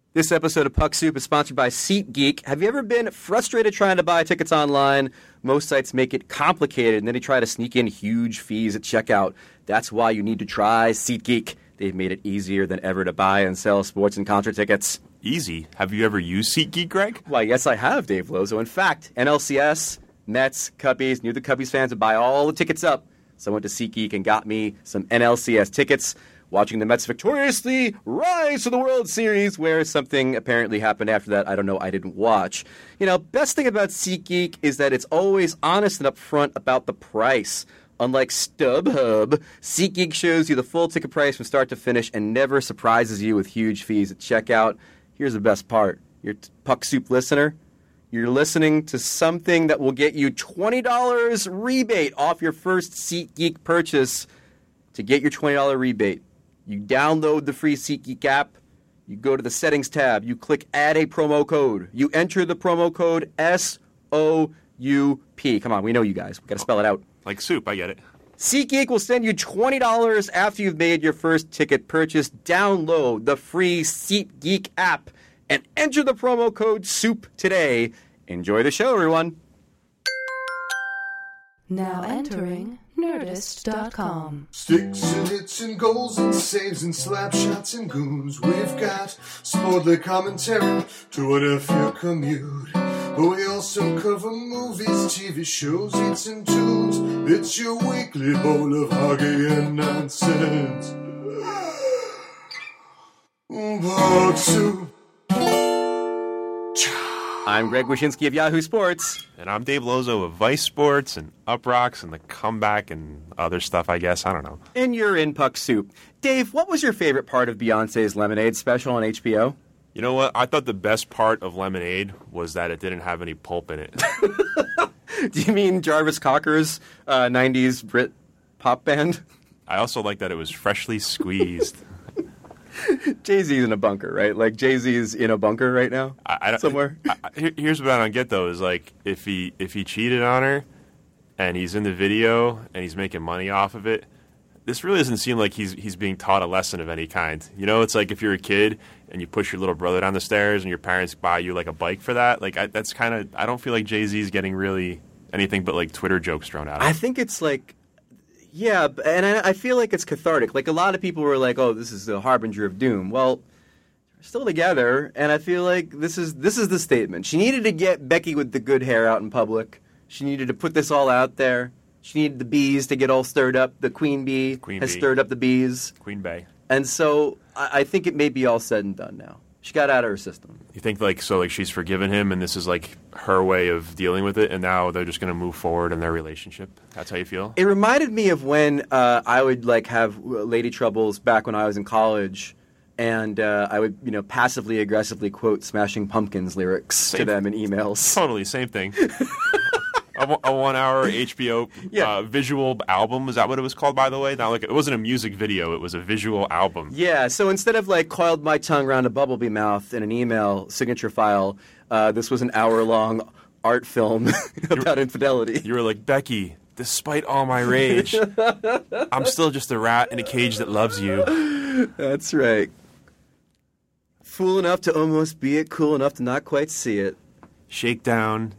This episode of Puck Soup is sponsored by SeatGeek. Have you ever been frustrated trying to buy tickets online? Most sites make it complicated, and then they try to sneak in huge fees at checkout. That's why you need to try SeatGeek. They've made it easier than ever to buy and sell sports and concert tickets. Easy. Have you ever used SeatGeek, Greg? Why, yes, I have, Dave Lozo. In fact, NLCS, Mets, Cubbies, knew the Cubbies fans would buy all the tickets up. So I went to SeatGeek and got me some NLCS tickets. Watching the Mets victoriously rise to the World Series, where something apparently happened after that. I don't know. I didn't watch. You know, best thing about SeatGeek is that it's always honest and upfront about the price. Unlike StubHub, SeatGeek shows you the full ticket price from start to finish and never surprises you with huge fees at checkout. Here's the best part. You're Puck Soup listener. You're listening to something that will get you $20 rebate off your first SeatGeek purchase. To get your $20 rebate, you download the free SeatGeek app, you go to the settings tab, you click add a promo code, you enter the promo code SOUP. Come on, we know you guys. We got to spell it out. Like soup, I get it. SeatGeek will send you $20 after you've made your first ticket purchase. Download the free SeatGeek app and enter the promo code SOUP today. Enjoy the show, everyone. Now entering Nerdist.com. Sticks and hits and goals and saves and slap shots and goons. We've got sportly commentary to whatever your commute. But we also cover movies, TV shows, hits and tunes. It's your weekly bowl of hockey and nonsense. Puck Soup. I'm Greg Wyshynski of Yahoo Sports. And I'm Dave Lozo of Vice Sports and Up Rocks and The Comeback and other stuff, I guess. I don't know. And you're in Puck Soup. Dave, what was your favorite part of Beyoncé's Lemonade special on HBO? You know what? I thought the best part of Lemonade was that it didn't have any pulp in it. Do you mean Jarvis Cocker's 90s Brit pop band? I also like that it was freshly squeezed. Jay-Z's in a bunker, right? Like, Jay-Z's in a bunker right now? Somewhere? Here's what I don't get, though, is like, if he cheated on her and he's in the video and he's making money off of it, this really doesn't seem like he's being taught a lesson of any kind. You know, it's like if you're a kid and you push your little brother down the stairs and your parents buy you, like, a bike for that. Like, that's kind of – I don't feel like Jay-Z's getting really anything but, like, Twitter jokes thrown at him. I think it's like – yeah, and I feel like it's cathartic. Like, a lot of people were like, oh, this is the harbinger of doom. Well, they're still together, and I feel like this is the statement. She needed to get Becky with the good hair out in public. She needed to put this all out there. She needed the bees to get all stirred up. The queen bee has stirred up the bees. Queen Bey. And so I think it may be all said and done now. She got out of her system. You think like she's forgiven him and this is like her way of dealing with it and now they're just going to move forward in their relationship? That's how you feel? It reminded me of when I would like have lady troubles back when I was in college and I would passively aggressively quote Smashing Pumpkins lyrics to them in emails. Totally, same thing. A 1 hour HBO visual album. Is that what it was called, by the way? Not like it wasn't a music video. It was a visual album. Yeah, so instead of like coiled my tongue around a bumblebee mouth in an email signature file, this was an hour-long art film about infidelity. You were like, Becky, despite all my rage, I'm still just a rat in a cage that loves you. That's right. Fool enough to almost be it, cool enough to not quite see it. Shakedown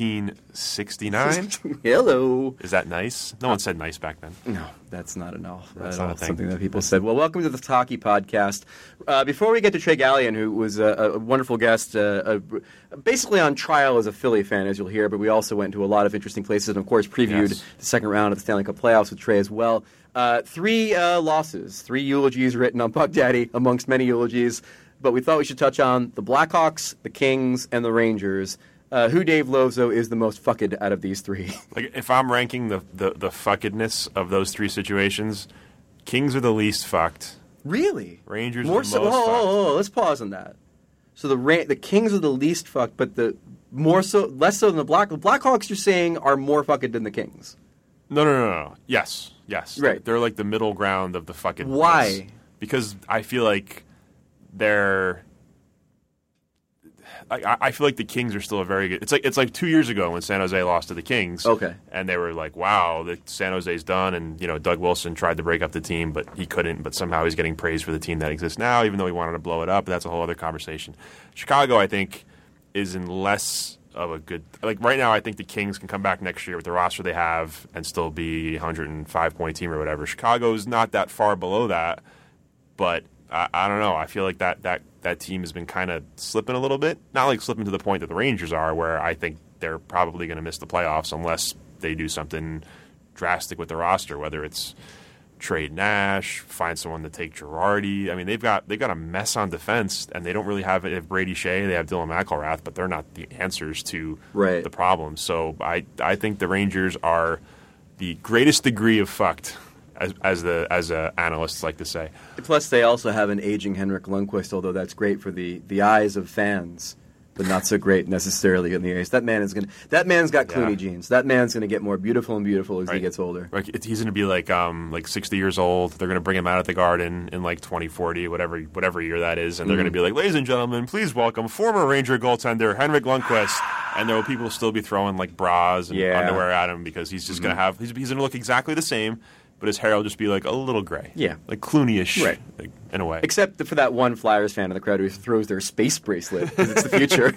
1969. Hello. Is that nice? No one said nice back then. No, that's not enough. That's not a thing. Something that people said. Well, welcome to the Talkie Podcast. Before we get to Trey Gallion, who was a wonderful guest, basically on trial as a Philly fan, as you'll hear, but we also went to a lot of interesting places and, of course, previewed the second round of the Stanley Cup playoffs with Trey as well. 3 losses, 3 eulogies written on Puck Daddy, amongst many eulogies. But we thought we should touch on the Blackhawks, the Kings, and the Rangers. Who, Dave Lozo, is the most fucked out of these 3? Like, if I'm ranking the fuckedness of those 3 situations, Kings are the least fucked. Really? Rangers are the most fucked. Let's pause on that. So the Kings are the least fucked, but less so than the Blackhawks, you're saying, are more fucked than the Kings. No. Yes. Right. They're like the middle ground of the fuckedness. Why? Because I feel like they're I feel like the Kings are still a very good. It's like 2 years ago when San Jose lost to the Kings. Okay. And they were like, "Wow, the San Jose's done." And Doug Wilson tried to break up the team, but he couldn't. But somehow he's getting praised for the team that exists now, even though he wanted to blow it up. But that's a whole other conversation. Chicago, I think, is in less of a good. Like right now, I think the Kings can come back next year with the roster they have and still be a 105-point team or whatever. Chicago's not that far below that, but I don't know. I feel like that team has been kind of slipping a little bit. Not like slipping to the point that the Rangers are, where I think they're probably going to miss the playoffs unless they do something drastic with the roster, whether it's trade Nash, find someone to take Girardi. I mean, they've got a mess on defense, and they don't really have Brady Shea. They have Dylan McElrath, but they're not the answers to the problem. So I think the Rangers are the greatest degree of fucked, as analysts like to say. Plus, they also have an aging Henrik Lundqvist, although that's great for the eyes of fans, but not so great necessarily in the ears. That man's got Clooney genes. That man's gonna get more beautiful and beautiful as he gets older. Like he's gonna be like 60 years old. They're gonna bring him out at the Garden in like 2040, whatever year that is, and they're gonna be like, "Ladies and gentlemen, please welcome former Ranger goaltender Henrik Lundqvist." And there will people still be throwing like bras and underwear at him because he's just gonna have he's gonna look exactly the same. But his hair will just be like a little gray. Yeah. Like Clooney-ish, like, in a way. Except for that one Flyers fan in the crowd who throws their space bracelet because it's the future.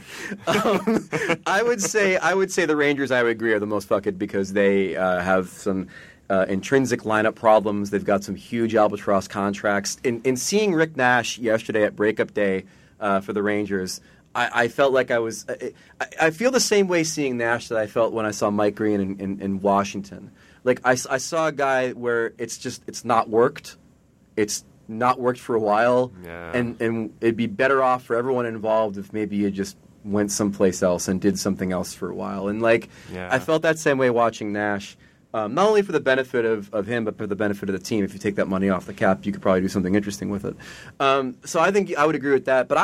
I would say the Rangers, I would agree, are the most fucked because they have some intrinsic lineup problems. They've got some huge albatross contracts. In seeing Rick Nash yesterday at breakup day for the Rangers, I felt like I feel the same way seeing Nash that I felt when I saw Mike Green in Washington. Like, I saw a guy where it's not worked. It's not worked for a while. Yeah. And it'd be better off for everyone involved if maybe you just went someplace else and did something else for a while. And, I felt that same way watching Nash. Not only for the benefit of him, but for the benefit of the team. If you take that money off the cap, you could probably do something interesting with it. So I think I would agree with that. But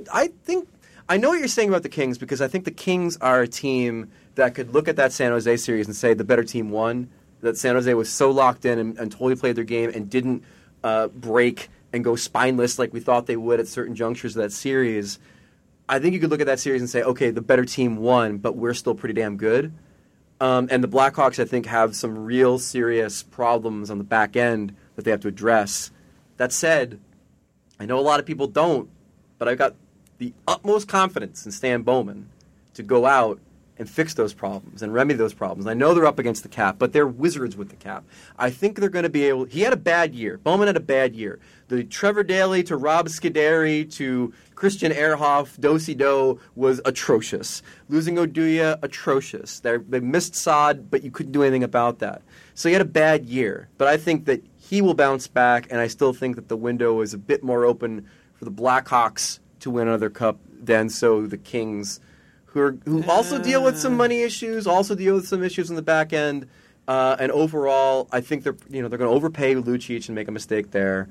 I know what you're saying about the Kings because I think the Kings are a team that could look at that San Jose series and say the better team won. That San Jose was so locked in and totally played their game and didn't break and go spineless like we thought they would at certain junctures of that series. I think you could look at that series and say, okay, the better team won, but we're still pretty damn good. And the Blackhawks, I think, have some real serious problems on the back end that they have to address. That said, I know a lot of people don't, but I've got the utmost confidence in Stan Bowman to go out and fix those problems and remedy those problems. I know they're up against the cap, but they're wizards with the cap. I think they're going to be able... He had a bad year. Bowman had a bad year. The Trevor Daley to Rob Scuderi to Christian Ehrhoff, Do was atrocious. Losing Oduya, atrocious. They missed Saad, but you couldn't do anything about that. So he had a bad year. But I think that he will bounce back, and I still think that the window is a bit more open for the Blackhawks to win another cup than so the Kings... who also deal with some money issues, also deal with some issues in the back end, and overall, I think they're going to overpay Lucic and make a mistake there.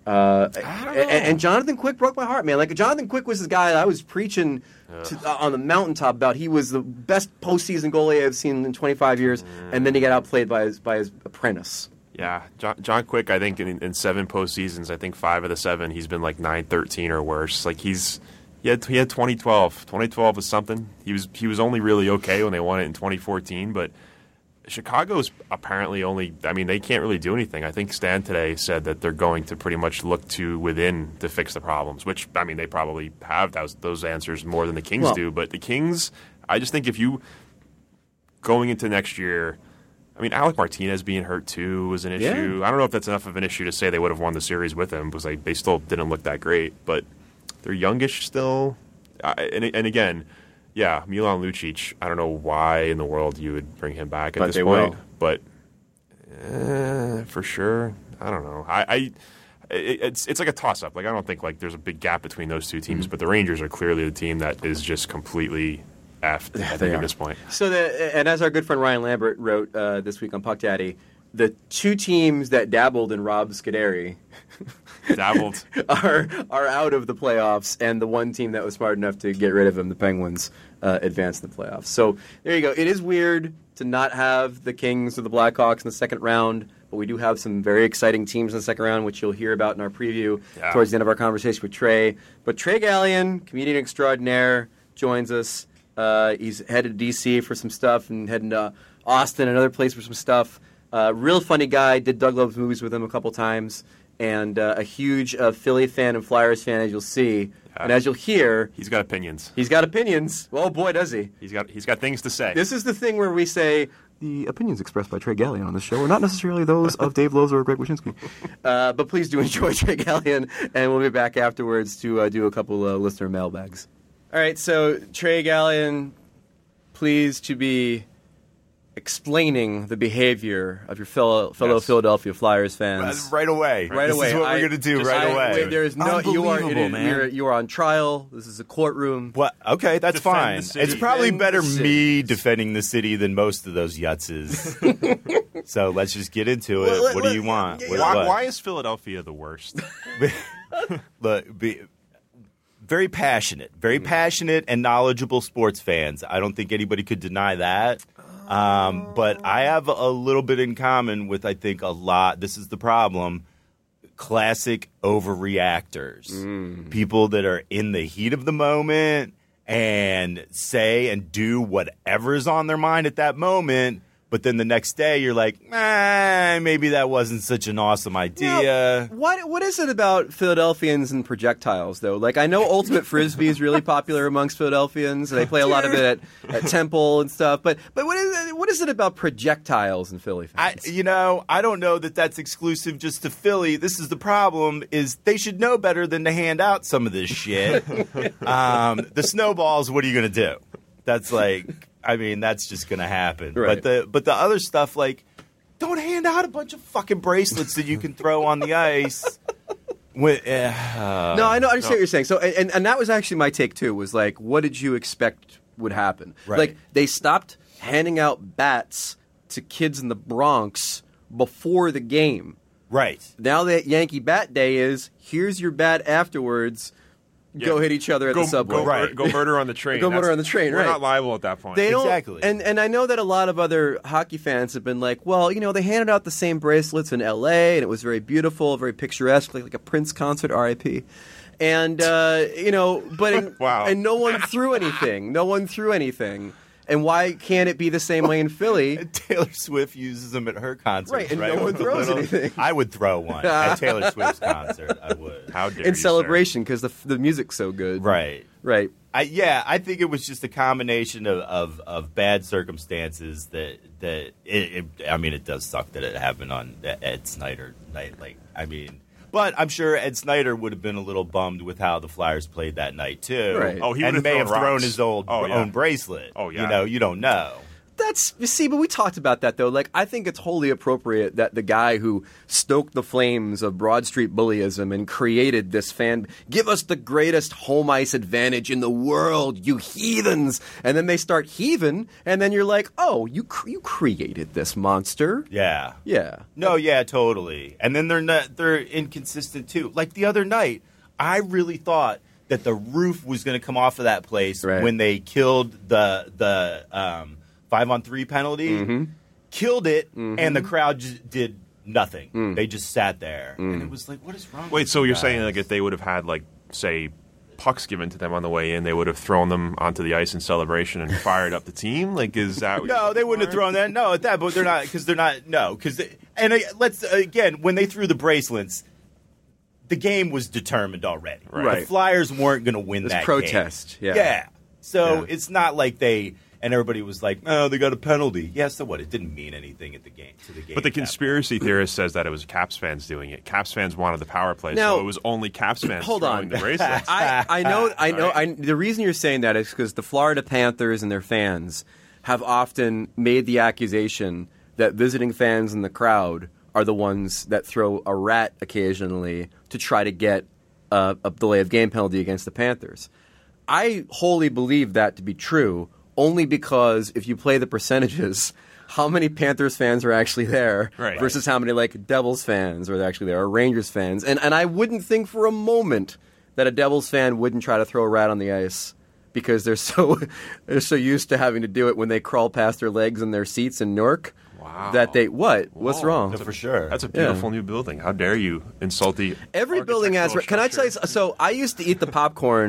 And Jonathan Quick broke my heart, man. Like Jonathan Quick was the guy that I was preaching on the mountaintop about. He was the best postseason goalie I've seen in 25 years, and then he got outplayed by his apprentice. Yeah, John Quick. I think in 7 postseasons, I think 5 of the 7 he's been like 9-13 or worse. Like He had 2012. 2012 was something. He was only really okay when they won it in 2014, but Chicago's apparently only... I mean, they can't really do anything. I think Stan today said that they're going to pretty much look to within to fix the problems, which, I mean, they probably have those answers more than the Kings do, but the Kings, I just think if you... Going into next year... I mean, Alec Martinez being hurt, too, was an issue. I don't know if that's enough of an issue to say they would have won the series with him, because they still didn't look that great, but... They're youngish still. And again, Milan Lucic, I don't know why in the world you would bring him back at this point. But for sure, I don't know. It's like a toss-up. Like I don't think like there's a big gap between those two teams, but the Rangers are clearly the team that is just completely effed at this point. So, and as our good friend Ryan Lambert wrote this week on Puck Daddy, the two teams that dabbled in Rob Scuderi are out of the playoffs, and the one team that was smart enough to get rid of him, the Penguins, advanced in the playoffs. So there you go. It is weird to not have the Kings or the Blackhawks in the second round, but we do have some very exciting teams in the second round, which you'll hear about in our preview towards the end of our conversation with Trey. But Trey Gallion, comedian extraordinaire, joins us. He's headed to D.C. for some stuff and heading to Austin, another place for some stuff. Real funny guy. Did Doug Loves Movies with him a couple times. And a huge Philly fan and Flyers fan, as you'll see. And as you'll hear... He's got opinions. He's got opinions. Well, boy, does he. He's got things to say. This is the thing where we say, the opinions expressed by Trey Gallion on this show are not necessarily those of Dave Lowe's or Greg Wyshynski. But please do enjoy Trey Gallion, and we'll be back afterwards to do a couple listener mailbags. All right, so Trey Gallion, pleased to be explaining the behavior of your fellow Philadelphia Flyers fans. Right away. Right this away. is what we're going to do right away. There is no. Man. You are on trial. This is a courtroom. What? Okay, that's Defend fine. the city. It's probably Defend better the city. me defending the city than most of those yutzes. So let's just get into it. What do you want? Why is Philadelphia the worst? Look, very passionate and knowledgeable sports fans. I don't think anybody could deny that. But I have a little bit in common with, I think, a lot. This is the problem. Classic overreactors. People that are in the heat of the moment and say and do whatever's on their mind at that moment. But then the next day you're like, maybe that wasn't such an awesome idea. Now, what is it about Philadelphians and projectiles, though? Like, I know Ultimate Frisbee is really popular amongst Philadelphians. They play a lot of it at Temple and stuff. But what is it about projectiles in Philly fans? I don't know that that's exclusive just to Philly. This is the problem, is they should know better than to hand out some of this shit. The snowballs, what are you going to do? That's like... that's just going to happen. Right. But the other stuff, like, don't hand out a bunch of fucking bracelets that you can throw on the ice. No, I know. I understand what you're saying. So, and that was actually my take too. Was like, what did you expect would happen? Right. Like, they stopped handing out bats to kids in the Bronx before the game. Right. Now that Yankee Bat Day is, here's your bat afterwards. Go hit each other at the subway. Go murder on the train. Go murder on the train, We're right. not liable at that point. They don't, Exactly. And I know that a lot of other hockey fans have been like, well, they handed out the same bracelets in L.A., and it was very beautiful, very picturesque, like a Prince concert, R.I.P. And, but Wow. And no one threw anything. No one threw anything. And why can't it be the same way in Philly? Taylor Swift uses them at her concerts. Right, and no one throws anything. I would throw one at Taylor Swift's concert. I would. How dare In you, celebration, because the music's so good. Right. Right. I think it was just a combination of bad circumstances that it does suck that it happened on Ed Snyder night. But I'm sure Ed Snyder would have been a little bummed with how the Flyers played that night too. Right. Oh, he would and have may have thrown thrown rocks. his own bracelet. Oh, yeah. You don't know. But we talked about that, though. Like, I think it's wholly appropriate that the guy who stoked the flames of Broad Street bullyism and created this give us the greatest home ice advantage in the world, you heathens. And then they start heaving, and then you're like, oh, you created this monster. Yeah. Yeah. No, yeah, totally. And then they're inconsistent too. Like the other night, I really thought that the roof was going to come off of that place when they killed the 5-on-3 penalty. Killed it, and the crowd just did nothing. They just sat there, and it was like, what is wrong? Wait, so with you you're saying guys? like if they would have had say pucks given to them on the way in, they would have thrown them onto the ice in celebration and fired up the team? Like, is that what No, they wouldn't have thrown that. No, at that, but they're not because they're not. No, because let's again when they threw the bracelets, the game was determined already. Right. The Flyers weren't going to win This that protest, game. yeah. So Yeah. it's not like and everybody was like, oh, they got a penalty. Yeah, so what? It didn't mean anything to the game. But the conspiracy theorist says that it was Caps fans doing it. Caps fans wanted the power play, Now- so it was only Caps fans Hold throwing on. the bracelets. I know. The reason you're saying that is because the Florida Panthers and their fans have often made the accusation that visiting fans in the crowd are the ones that throw a rat occasionally to try to get a delay of game penalty against the Panthers. I wholly believe that to be true, only because if you play the percentages, how many Panthers fans are actually there versus how many Devils fans are actually there, or Rangers fans. And I wouldn't think for a moment that a Devils fan wouldn't try to throw a rat on the ice because they're so used to having to do it when they crawl past their legs in their seats in Newark. Wow. That they what's wrong? for sure. That's a beautiful new building. How dare you insult the Every building has. architectural Can I tell you? structure? So I used to eat the popcorn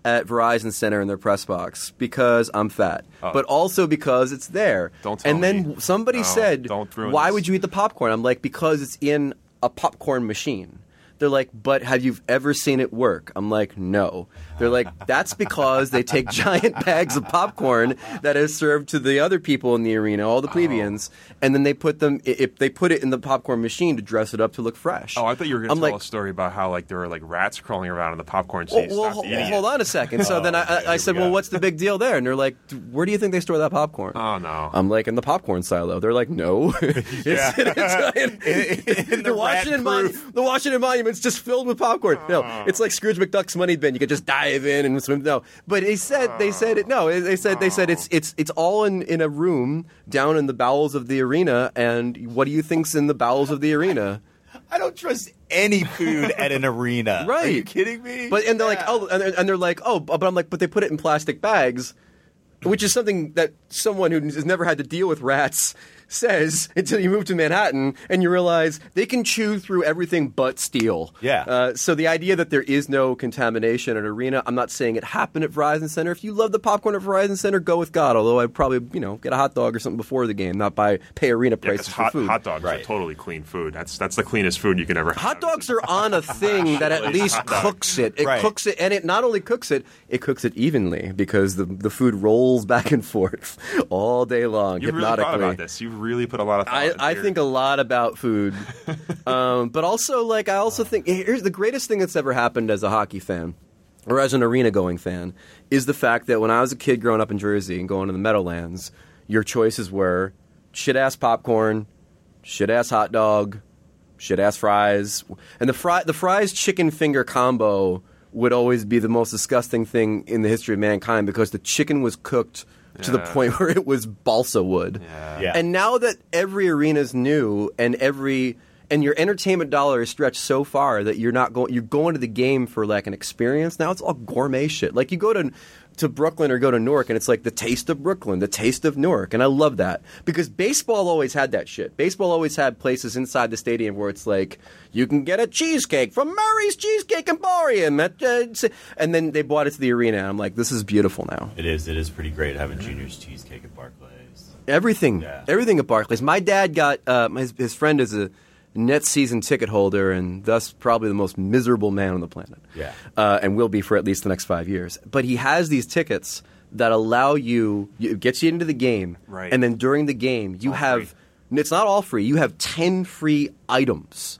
at Verizon Center in their press box because I'm fat, but also because it's there. Don't tell and then me. somebody No, said, don't ruin why this. would you eat the popcorn? I'm like, because it's in a popcorn machine. They're like, but have you ever seen it work? I'm like, no. They're like, that's because they take giant bags of popcorn that is served to the other people in the arena, all the plebeians, and then they put them. If they put it in the popcorn machine to dress it up to look fresh. Oh, I thought you were going to I'm tell like, a story about how like there were like rats crawling around in the popcorn seats. well, hold on a second. So then I said, well, what's the big deal there? And they're like, where do you think they store that popcorn? Oh no. I'm like, in the popcorn silo. They're like, no. In The Washington Monument's just filled with popcorn. No, it's like Scrooge McDuck's money bin. You could just dive in and swim. No, but they said it. No, they said it's all in a room down in the bowels of the arena. And what do you think's in the bowels of the arena? I don't trust any food at an arena. Right? Are you kidding me? But and they're like, oh, and they're like, oh, but I'm like, but they put it in plastic bags, which is something that someone who has never had to deal with rats says until you move to Manhattan and you realize they can chew through everything but steel. Yeah. So the idea that there is no contamination at an arena, I'm not saying it happened at Verizon Center. If you love the popcorn at Verizon Center, go with God. Although I'd probably, get a hot dog or something before the game, not pay arena prices for food. Hot dogs are totally clean food. That's the cleanest food you can ever have. Hot dogs are on a thing that at least cooks it. It cooks it, and it not only cooks it cooks it evenly because the food rolls back and forth all day long. You really thought about this. You really put a lot of thought into I think a lot about food. But also, I also think here's the greatest thing that's ever happened as a hockey fan or as an arena-going fan is the fact that when I was a kid growing up in Jersey and going to the Meadowlands, your choices were shit-ass popcorn, shit-ass hot dog, shit-ass fries. And the fries chicken finger combo would always be the most disgusting thing in the history of mankind because the chicken was cooked to the point where it was balsa wood. Yeah. And now that every arena's new and your entertainment dollar is stretched so far that you're going to the game for like an experience. Now it's all gourmet shit. Like you go to Brooklyn or go to Newark and it's like the taste of Brooklyn, the taste of Newark. And I love that because baseball always had that shit. Baseball always had places inside the stadium where it's like you can get a cheesecake from Murray's Cheesecake Emporium. And then they brought it to the arena and I'm like, this is beautiful now. It is pretty great having Junior's cheesecake at Barclays. Everything at Barclays. My dad got his friend is a Nets season ticket holder and thus probably the most miserable man on the planet. Yeah. And will be for at least the next 5 years. But he has these tickets that allow it gets you into the game. Right. And then during the game, you have free. It's not all free. You have 10 free items.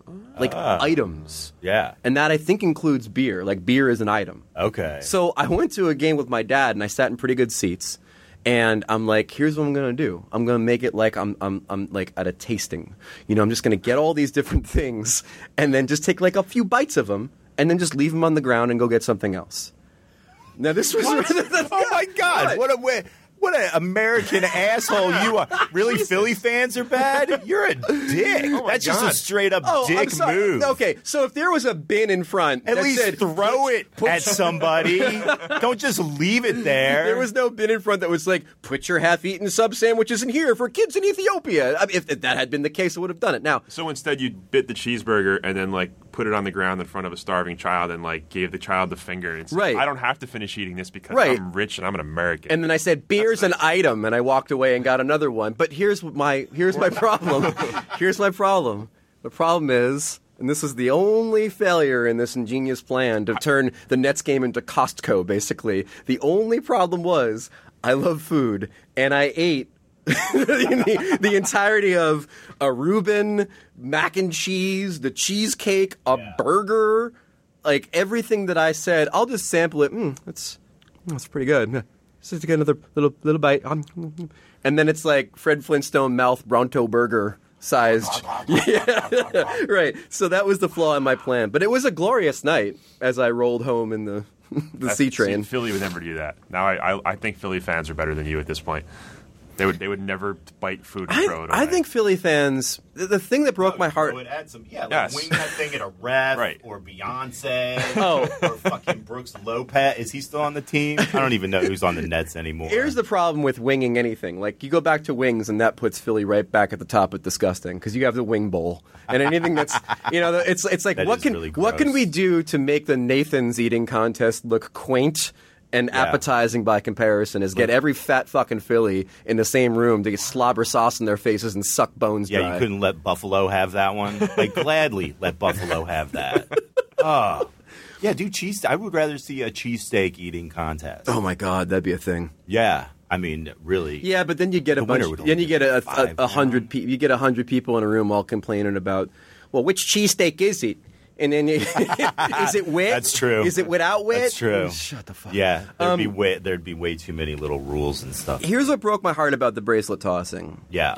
Items. Yeah. And that I think includes beer. Like beer is an item. Okay. So I went to a game with my dad and I sat in pretty good seats. And I'm like, here's what I'm gonna do. I'm gonna make it like I'm like at a tasting. I'm just gonna get all these different things and then just take like a few bites of them and then just leave them on the ground and go get something else. Now this was Oh my God! What an American asshole you are! Really, Philly fans are bad? You're a dick. That's just a straight up dick move. Okay, so if there was a bin in front, At that least said, throw it at somebody. Don't just leave it there. There was no bin in front that was like, put your half-eaten sub sandwiches in here for kids in Ethiopia. I mean, if that had been the case, I would have done it. Now, So instead, you bit the cheeseburger and then put it on the ground in front of a starving child and gave the child the finger and said, Right. I don't have to finish eating this because Right. I'm rich and I'm an American. and then I said, beer's an item, and I walked away and got another one. But here's my problem. Here's my problem. The problem is, and this is the only failure in this ingenious plan to turn the Nets game into Costco, basically. The only problem was, I love food, and I ate the entirety of a Reuben, mac and cheese, the cheesecake, a burger, like everything that I said. I'll just sample it. That's pretty good. Just get another little bite, and then it's like Fred Flintstone mouth Bronto burger sized. Yeah, right. So that was the flaw in my plan, but it was a glorious night as I rolled home in the C train. Philly would never do that. Now I think Philly fans are better than you at this point. They would never bite food and throw it away. I think Philly fans. The thing that broke my heart. Would add some, Yes. wing that thing at a ref Right. or Beyonce Oh. or fucking Brooks Lopez. Is he still on the team? I don't even know who's on the Nets anymore. Here's the problem with winging anything. Like, you go back to wings, and that puts Philly right back at the top of disgusting because you have the wing bowl and anything that's it's like That what is can really what can gross. we do to make the Nathan's eating contest look quaint and appetizing by comparison is get every fat fucking Philly in the same room to get slobber sauce in their faces and suck bones dry. Yeah, you couldn't let Buffalo have that one. Like, gladly let Buffalo have that. Oh. Yeah, do cheese. I would rather see a cheesesteak eating contest. Oh my God, that'd be a thing. Yeah, I mean, really. Yeah, but then you get a bunch. Then you get a 100 people. You get 100 people in a room all complaining about, well, which cheesesteak is it? And then is it wit? That's true. Is it without wit? That's true. Shut the fuck. Yeah, there'd be way too many little rules and stuff. Here's what broke my heart about the bracelet tossing. Yeah.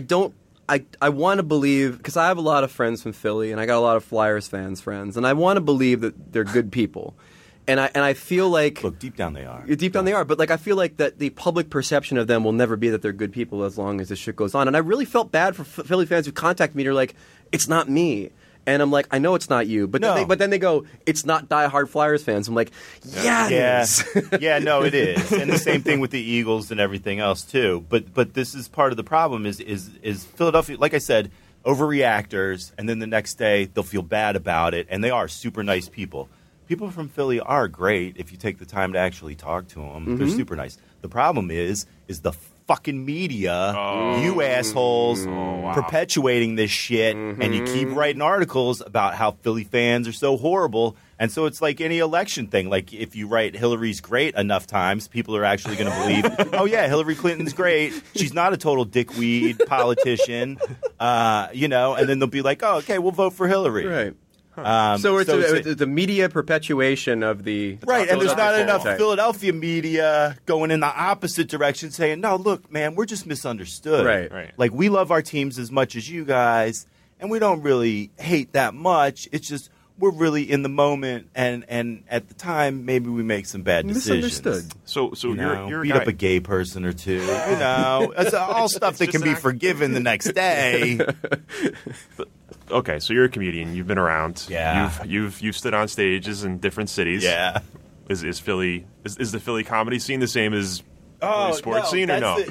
I want to believe, because I have a lot of friends from Philly, and I got a lot of Flyers friends, and I want to believe that they're good people. And I feel like... Look, deep down they are. Deep down they are, but like I feel like that the public perception of them will never be that they're good people as long as this shit goes on. And I really felt bad for Philly fans who contact me and are like, it's not me. And I'm like, I know it's not you. But, then they go, it's not diehard Flyers fans. I'm like, yeah, it is. Yeah, no, it is. And the same thing with the Eagles and everything else, too. But this is part of the problem is Philadelphia, like I said, overreactors, and then the next day they'll feel bad about it, and they are super nice people. People from Philly are great if you take the time to actually talk to them. Mm-hmm. They're super nice. The problem is the fucking media, you assholes, perpetuating this shit, and you keep writing articles about how Philly fans are so horrible. And so it's like any election thing. Like if you write Hillary's great enough times, people are actually going to believe, oh yeah, Hillary Clinton's great. She's not a total dickweed politician, and then they'll be like, oh, okay, we'll vote for Hillary. Right. So it's the media perpetuation of the right, and there's not enough Philadelphia media going in the opposite direction, saying, "No, look, man, we're just misunderstood. Right. Like we love our teams as much as you guys, and we don't really hate that much. It's just we're really in the moment, and at the time, maybe we make some bad decisions. Misunderstood. So you're beat up a gay person or two. It's all stuff that can be forgiven the next day. Okay, so you're a comedian. You've been around. Yeah. You've stood on stages in different cities. Yeah. Is the Philly comedy scene the same as the sports scene or no?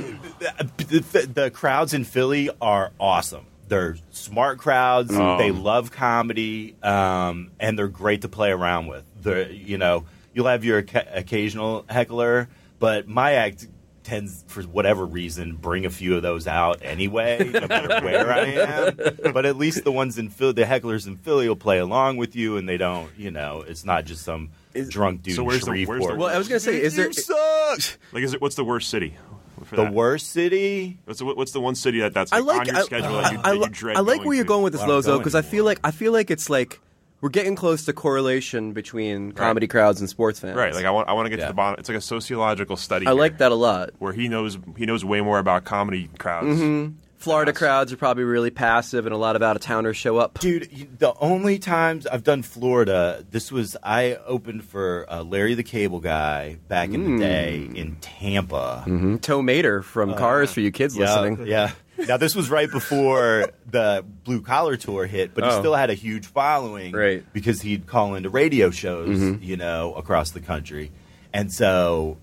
The crowds in Philly are awesome. They're smart crowds. They love comedy, and they're great to play around with. You'll have your occasional heckler, but my act tends, for whatever reason, bring a few of those out anyway, no matter where I am. But at least the ones in Philly, the hecklers in Philly will play along with you, and they don't, it's not just some drunk dude. So where's the well, I was going to say, is there... You suck! What's the worst city? Worst city? What's the one city that's on your schedule that you dread? I like where you're going with this, Lozo, because I feel like it's like we're getting close to correlation between comedy crowds and sports fans. Right. Like I want to get to the bottom. It's like a sociological study. I like that a lot. Where he knows way more about comedy crowds. Mm-hmm. Florida crowds are probably really passive, and a lot of out-of-towners show up. Dude, the only times I've done Florida, I opened for Larry the Cable Guy back in the day in Tampa. Mm-hmm. Toe Mater from Cars for you kids listening. Yeah. Now, this was right before the Blue Collar Tour hit, but he still had a huge following because he'd call into radio shows, across the country. And so,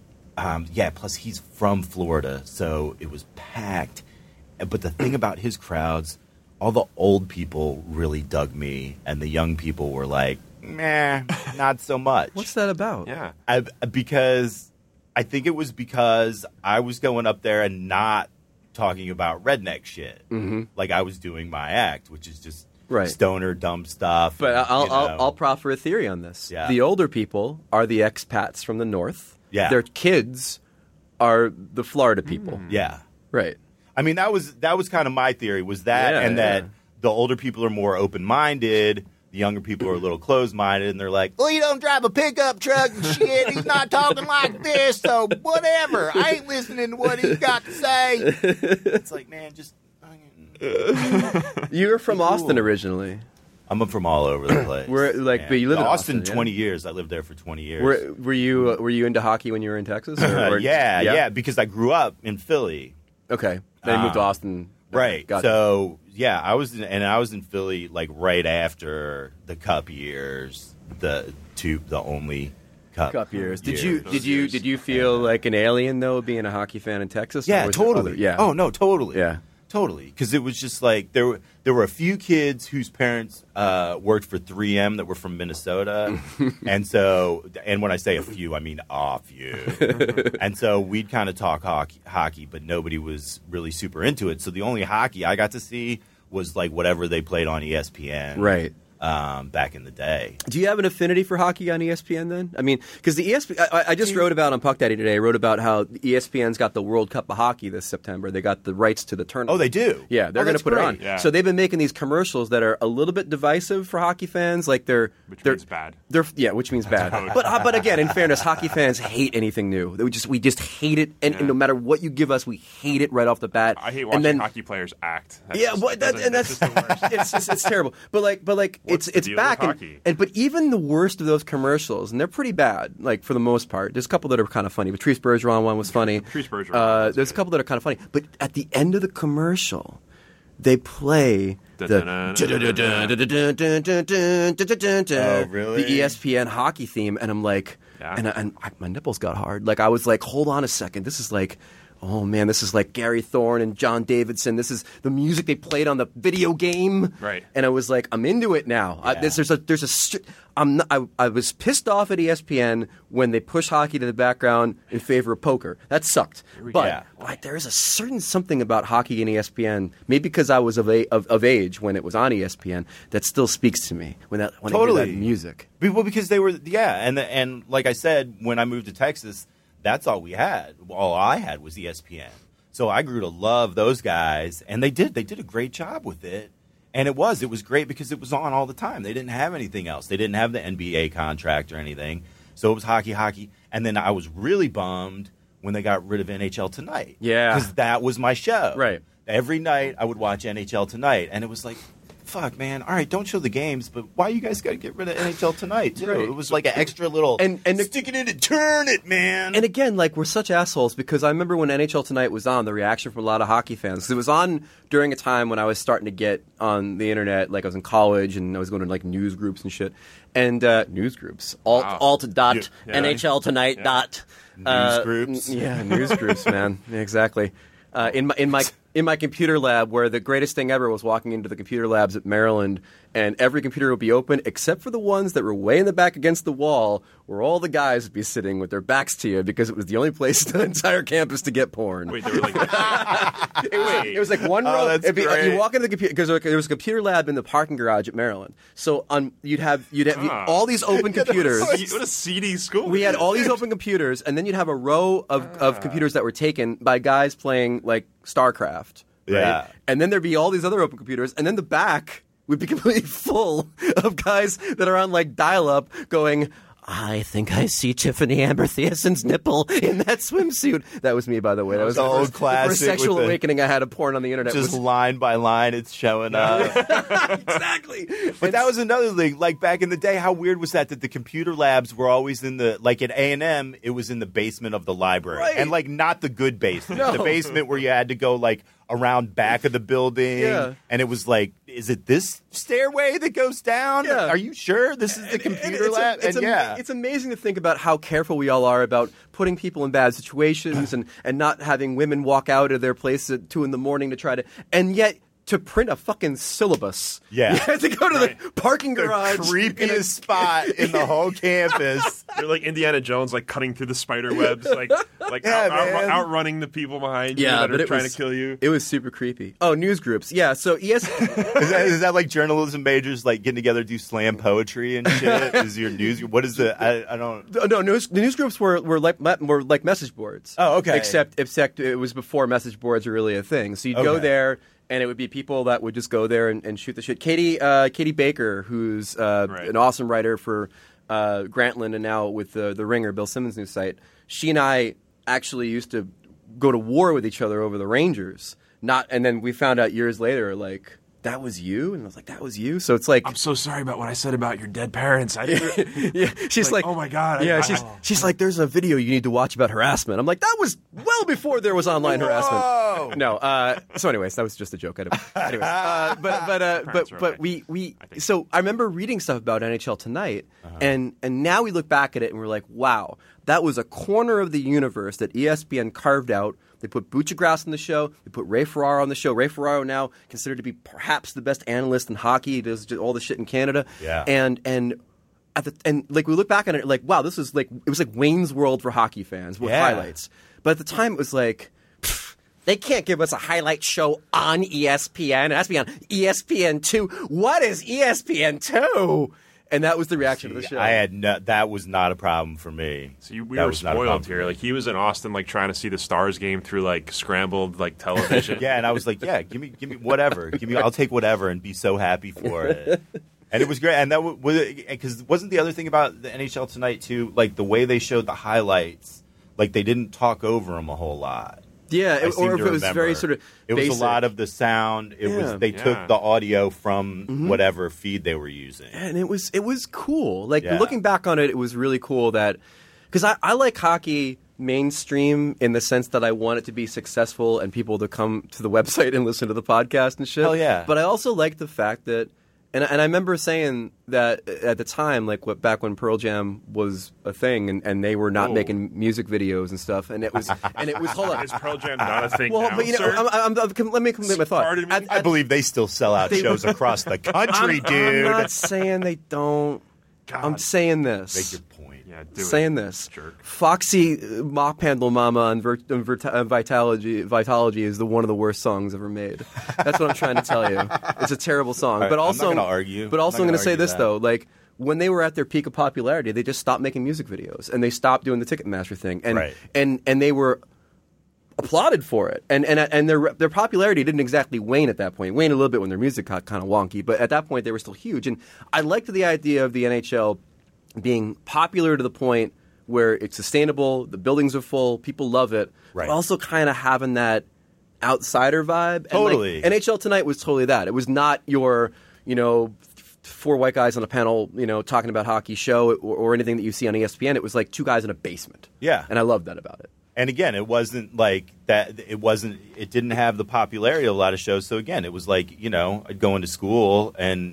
plus he's from Florida, so it was packed. But the thing about his crowds, all the old people really dug me, and the young people were like, meh, not so much. What's that about? Yeah. Because I think it was because I was going up there and not talking about redneck shit. Mm-hmm. Like I was doing my act, which is just stoner, dumb stuff. But I'll proffer a theory on this. Yeah. The older people are the expats from the north. Yeah. Their kids are the Florida people. Yeah. Right. I mean, that was kind of my theory, was that, that the older people are more open-minded, the younger people are a little closed-minded, and they're like, well, you don't drive a pickup truck and shit, he's not talking like this, so whatever, I ain't listening to what he's got to say. It's like, man, just... You're from Austin originally. I'm from all over the place. But you live in Austin 20 years. I lived there for 20 years. Were you into hockey when you were in Texas? Yeah, because I grew up in Philly. Okay. Then you moved to Austin. Right. Got so, yeah, I was in Philly like right after the Cup years, the only Cup years. Did you feel like an alien though being a hockey fan in Texas? Yeah, totally. Yeah. Oh, no, totally. Yeah. Totally, because it was just like there were a few kids whose parents worked for 3M that were from Minnesota, and when I say a few, I mean a few. And so we'd kind of talk hockey, but nobody was really super into it. So the only hockey I got to see was like whatever they played on ESPN, Right. Back in the day. Do you have an affinity for hockey on ESPN then? I mean, because the ESPN, I just wrote about on Puck Daddy today. I wrote about how ESPN's got the World Cup of Hockey this September. They got the rights to the tournament. Oh, they do? Yeah, they're going to put it on. Yeah. So they've been making these commercials that are a little bit divisive for hockey fans. Like Which means bad. Which means bad. But again, in fairness, hockey fans hate anything new. We just hate it, and no matter what you give us, we hate it right off the bat. I hate watching hockey players act. That's just the worst. it's terrible. But What's it's the deal back. with hockey? But even the worst of those commercials, and they're pretty bad, like for the most part. There's a couple that are kind of funny. Patrice Bergeron one was funny. Patrice Bergeron was there's a good. couple that are kind of funny. But at the end of the commercial, they play the really? the ESPN hockey theme, and I'm like, and my nipples got hard. Like I was like, hold on a second, this is like. Oh man, this is like Gary Thorne and John Davidson. This is the music they played on the video game, Right? And I was like, I'm into it now. Yeah. I was pissed off at ESPN when they push hockey to the background in favor of poker. That sucked. But there is a certain something about hockey and ESPN, maybe because I was of age when it was on ESPN, that still speaks to me when I hear that music. Well, because they were, and like I said, when I moved to Texas, that's all we had. All I had was ESPN. So I grew to love those guys, and they did a great job with it. And it was great because it was on all the time. They didn't have anything else. They didn't have the NBA contract or anything. So it was hockey. And then I was really bummed when they got rid of NHL Tonight. Yeah. Because that was my show. Right. Every night I would watch NHL Tonight, and it was like, fuck, man. All right, don't show the games, but why you guys got to get rid of NHL Tonight, too? Right. It was like an extra little, and stick it in and turn it, man. And again, like, we're such assholes because I remember when NHL Tonight was on, the reaction from a lot of hockey fans. 'Cause it was on during a time when I was starting to get on the internet. Like, I was in college and I was going to, like, news groups and shit. And news groups. NHL Tonight dot. News groups. Yeah, news groups, man. Yeah, exactly. In my computer lab, where the greatest thing ever was walking into the computer labs at Maryland, and every computer would be open except for the ones that were way in the back against the wall, where all the guys would be sitting with their backs to you because it was the only place in the entire campus to get porn. Wait, they were like, It was like one row. that's It'd be, great. you walk into the computer because there was a computer lab in the parking garage at Maryland. So you'd have all these open computers. what a seedy school. We had all these open computers, and then you'd have a row of computers that were taken by guys playing like StarCraft. Right? Yeah. And then there'd be all these other open computers, and then the back would be completely full of guys that are on like dial-up going, I think I see Tiffany Amber Thiesen's nipple in that swimsuit. That was me, by the way. That was the old first classic sexual with the- awakening I had of porn on the internet. Just was- line by line, it's showing up. exactly. But that was another thing. Like back in the day, how weird was that the computer labs were always in the, like at A&M, it was in the basement of the library. Right. And like not the good basement. No. The basement where you had to go like around back of the building. Yeah. And it was like, is it this stairway that goes down? Yeah. Are you sure this is the computer lab? It's amazing to think about how careful we all are about putting people in bad situations and not having women walk out of their place at 2 a.m. to try to, and yet to print a fucking syllabus. Yeah. You have to go to the parking the garage. creepiest spot in the whole campus. They're like Indiana Jones, like cutting through the spider webs, like Yeah, man. outrunning the people behind you that are trying to kill you. It was super creepy. Oh, news groups. Yeah, so Is that like journalism majors like getting together to do slam poetry and shit? Is your news? What is the? I don't. No, the news groups were like message boards. Oh, okay. Except it was before message boards were really a thing. So you'd go Okay. there, and it would be people that would just go there and shoot the shit. Katie Baker, who's an awesome writer for Grantland and now with the Ringer, Bill Simmons' news site. She and I actually used to go to war with each other over the Rangers. And then we found out years later, like, that was you? And I was like, that was you? So it's like... I'm so sorry about what I said about your dead parents. I didn't. Yeah, she's like, oh my God. Yeah, she's like, there's a video you need to watch about harassment. I'm like, that was well before there was online harassment. No. So, anyways, that was just a joke. Anyways, but we. So I remember reading stuff about NHL Tonight, and now we look back at it and we're like, wow, that was a corner of the universe that ESPN carved out. They put Buccigross on the show. They put Ray Ferraro on the show. Ray Ferraro now considered to be perhaps the best analyst in hockey. He does all the shit in Canada. Yeah. And like we look back on it, like, wow, this is like, it was like Wayne's World for hockey fans with highlights. But at the time, it was like, they can't give us a highlight show on ESPN. It has to be on ESPN2. What is ESPN2? And that was the reaction of the show. That was not a problem for me. So we were spoiled here. Like, he was in Austin, like, trying to see the Stars game through, like, scrambled, like, television. Yeah, and I was like, yeah, give me whatever. I'll take whatever and be so happy for it. And it was great. And that was because wasn't the other thing about the NHL Tonight too, like the way they showed the highlights, like they didn't talk over them a whole lot. Yeah, or if it was very sort of it basic. was a lot of the sound. It was they took the audio from whatever feed they were using, and it was cool. Like looking back on it, it was really cool that because I like hockey mainstream in the sense that I want it to be successful and people to come to the website and listen to the podcast and shit. Hell yeah! But I also like the fact that. And I remember saying that at the time, like back when Pearl Jam was a thing, and they were not making music videos and stuff, and it was hold on, Is Pearl Jam not a thing well, now, but you know, let me complete my thought. Pardon me? I believe they still sell out shows across the country, dude. I'm not saying they don't. God. I'm saying this. Make your point. Yeah, do saying it, this. jerk. Foxy Mop Handle Mama on Vitalogy is one of the worst songs ever made. That's what I'm trying to tell you. It's a terrible song. Right, but also, I'm not gonna argue. But also, I'm I'm not going to say gonna this argue though, like when they were at their peak of popularity, they just stopped making music videos and they stopped doing the Ticketmaster thing, and they were applauded for it, and their popularity didn't exactly wane at that point. It waned a little bit when their music got kind of wonky, but at that point they were still huge. And I liked the idea of the NHL being popular to the point where it's sustainable, the buildings are full, people love it, but also kind of having that outsider vibe. Totally. And like, NHL Tonight was totally that. It was not your, four white guys on a panel, talking about hockey show or anything that you see on ESPN. It was like two guys in a basement. Yeah. And I loved that about it. And again, it wasn't like that. It didn't have the popularity of a lot of shows. So again, it was like, I'd go into school and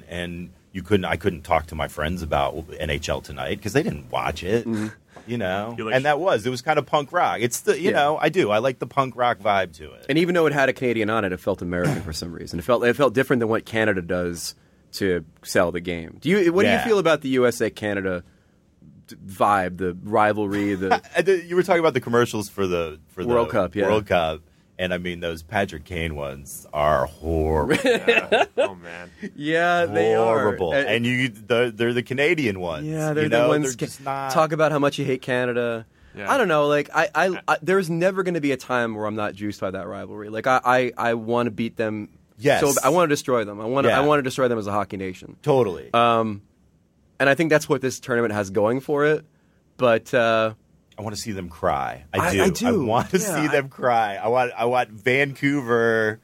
I couldn't talk to my friends about NHL Tonight because they didn't watch it. Mm-hmm. And it was kind of punk rock. It's I like the punk rock vibe to it. And even though it had a Canadian on it, it felt American for some reason. It felt different than what Canada does to sell the game. What do you feel about the USA Canada vibe, the rivalry? You were talking about the commercials for the World Cup, yeah. World Cup. And I mean, those Patrick Kane ones are horrible. Oh man, yeah, they horrible. are. And they're the Canadian ones. Yeah, they're the ones. They're just not... Talk about how much you hate Canada. Yeah. I don't know. Like I there's never going to be a time where I'm not juiced by that rivalry. Like I want to beat them. Yes. So I want to destroy them. I want to destroy them as a hockey nation. Totally. And I think that's what this tournament has going for it. But I want to see them cry. I do. I want to see them cry. I want Vancouver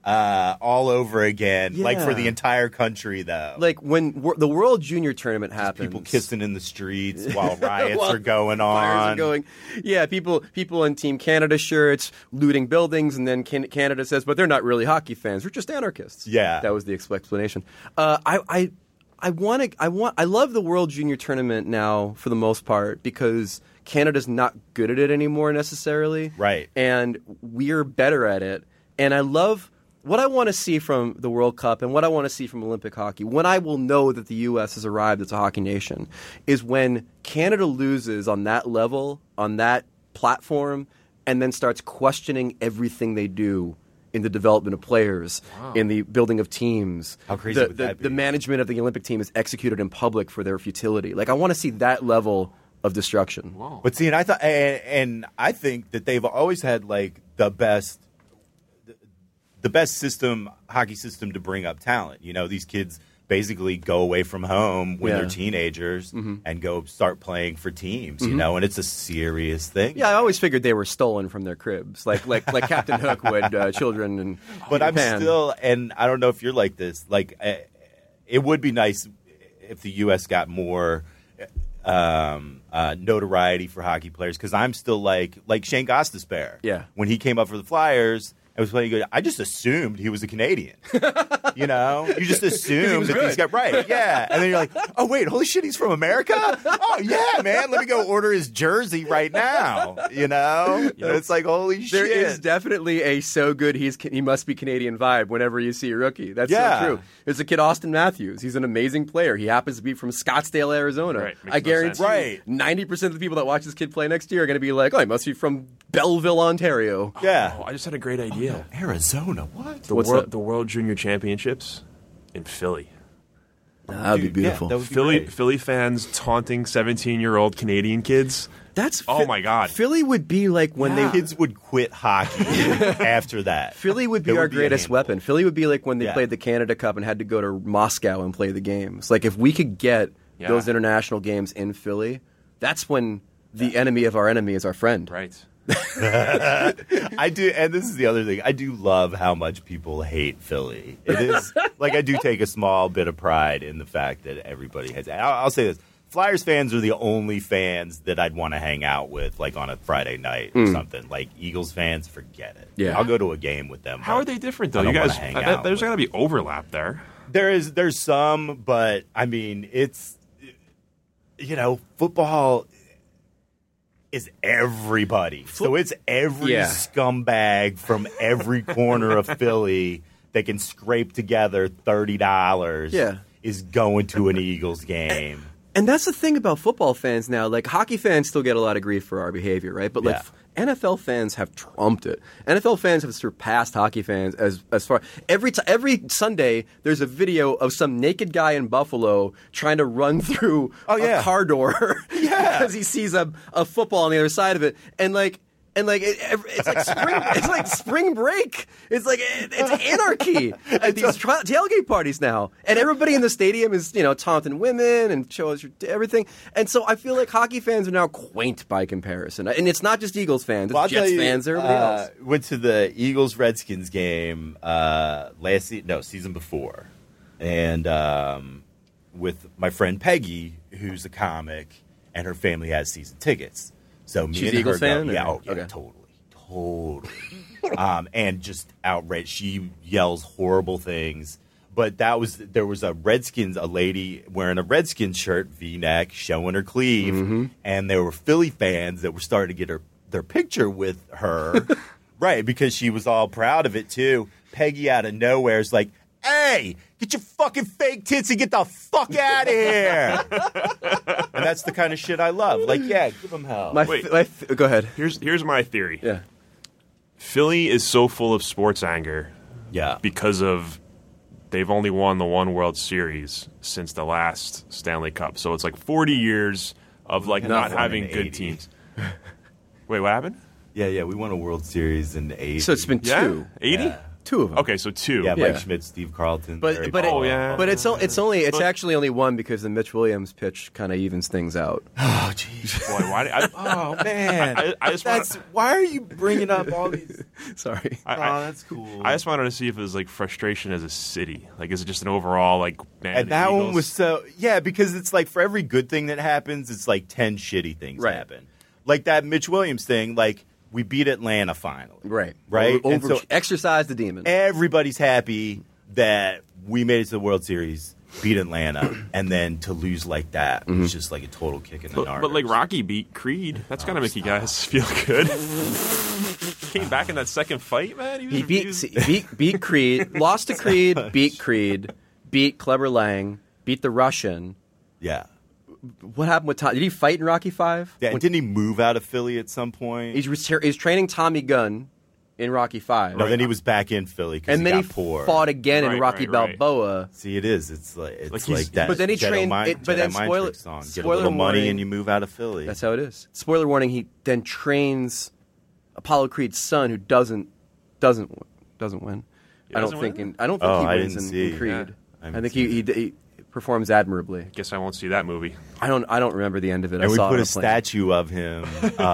all over again, like for the entire country, though. Like when the World Junior Tournament happens, people kissing in the streets while riots are going on. Fires are going. Yeah, people in Team Canada shirts looting buildings, and then Canada says, "But they're not really hockey fans. We're just anarchists." Yeah, that was the explanation. I love the World Junior Tournament now for the most part because Canada's not good at it anymore necessarily. Right. And we're better at it. And I love what I want to see from the World Cup and what I want to see from Olympic hockey, when I will know that the U.S. has arrived as a hockey nation, is when Canada loses on that level, on that platform, and then starts questioning everything they do in the development of players, in the building of teams. How crazy would that be? The management of the Olympic team is executed in public for their futility. Like, I want to see that level of destruction. Whoa. But see, and I think that they've always had like the best hockey system to bring up talent. These kids basically go away from home when they're teenagers and go start playing for teams. And it's a serious thing. Yeah, I always figured they were stolen from their cribs, like Captain Hook would children in But Japan. I'm still, and I don't know if you're like this. Like, it would be nice if the U.S. got more notoriety for hockey players, because I'm still like Shane Gostisbehere. Yeah. When he came up for the Flyers, I was playing good. I just assumed he was a Canadian. You know, you just assume that these guys, right? Yeah, and then you're like, oh wait, holy shit, he's from America. Oh yeah, man, let me go order his jersey right now. You know, it's like holy shit. There is definitely a so good he must be Canadian vibe whenever you see a rookie. That's so true. There's a kid, Austin Matthews. He's an amazing player. He happens to be from Scottsdale, Arizona. Right. I guarantee Right. 90% of the people that watch this kid play next year are going to be like, oh, he must be from Belleville, Ontario. Yeah, Oh, I just had a great idea. Arizona. What? The What's world, that? the World Junior Championships in Philly. That would be Dude, beautiful. Yeah, that would be Philly great. Philly fans taunting 17-year-old Canadian kids. That's Oh, my God. Philly would be like when they Kids would quit hockey after that. Philly would be There our would be a greatest handful. weapon. Philly would be like when they Yeah. played the Canada Cup and had to go to Moscow and play the games. Like if we could get Yeah. those international games in Philly, that's when the enemy of our enemy is our friend. Right. I do, and this is the other thing. I do love how much people hate Philly. It is like I do take a small bit of pride in the fact that everybody has. I'll say this: Flyers fans are the only fans that I'd want to hang out with, like on a Friday night or something. Like Eagles fans, forget it. Yeah. I'll go to a game with them. How but are they different though? I You don't wanna guys, hang out there's with- got to be overlap there. There's some, but I mean, it's football is everybody. So it's every Yeah. scumbag from every corner of Philly that can scrape together $30 Yeah. is going to an Eagles game. And that's the thing about football fans now. Like hockey fans still get a lot of grief for our behavior, right? But like Yeah. NFL fans have trumped it. NFL fans have surpassed hockey fans as far every Sunday there's a video of some naked guy in Buffalo trying to run through yeah. a car door because he sees a football on the other side of it, and it's like spring. It's like spring break. It's like it's anarchy at these tailgate parties now, and everybody in the stadium is taunting women and shows everything. And so I feel like hockey fans are now quaint by comparison, and it's not just Eagles fans; it's Well, I'll tell Jets you, fans, everybody else. Went to the Eagles Redskins game season before, and with my friend Peggy, who's a comic, and her family has season tickets. So me She's and an Eagles her go, fan, or- yeah, oh, yeah, okay. totally. And just outraged. She yells horrible things. But there was a lady wearing a Redskins shirt, V-neck, showing her cleave, Mm-hmm. and there were Philly fans that were starting to get their picture with her, right? Because she was all proud of it too. Peggy out of nowhere is like, "Hey, get your fucking fake tits and get the fuck out of here!" And that's the kind of shit I love. Like, yeah, give them hell. Wait. Go ahead. Here's my theory. Yeah. Philly is so full of sports anger Yeah, because of they've only won the one World Series since the last Stanley Cup. So it's like 40 years of like not won having in good 80. teams. Wait, what happened? yeah. We won a World Series in the '80s. So it's been Yeah, 80. Yeah. two of them. Okay, so two. Yeah, Yeah. Mike Schmidt, Steve Carlton. But Barry but Bonds. yeah. but it's actually only one because the Mitch Williams pitch kind of evens things out. Oh, jeez. Boy, why? Oh man, I just that's wanna- why are you bringing up all these? Sorry. That's cool. I just wanted to see if it was like frustration as a city. Like, is it just an overall like? Man, and the that one Eagles- was so because it's like for every good thing that happens, it's like 10 shitty things Right. happen. Like that Mitch Williams thing. Like we beat Atlanta finally. Right. Right? And so exercise the demon. everybody's happy that we made it to the World Series, beat Atlanta, and then to lose like that was just like a total kick in the But like Rocky beat Creed. That's gotta make you guys feel good. Came back in that second fight, man. He beat Creed, lost to Creed, beat Creed, beat Clubber Lang, beat the Russian. yeah. What happened with Tom? Did he fight in Rocky V? Yeah, didn't he move out of Philly at some point? He's training Tommy Gunn in Rocky V. No, then he was back in Philly because And then he got poor. fought again in Right, Rocky right. Balboa. See, it is. It's like he's- that. But then he Jedi trained- Mind, but then Jedi Mind spoiler- Trick song. Get a spoiler little money warning. and you move out of Philly. That's how it is. Spoiler warning: he then trains Apollo Creed's son, who doesn't win. He doesn't win? I don't think Oh, he I wins didn't in see. Creed. Yeah. I I haven't think he performs admirably. Guess I won't see that movie. I don't remember the end of it. and I we saw put it a on plane. statue of him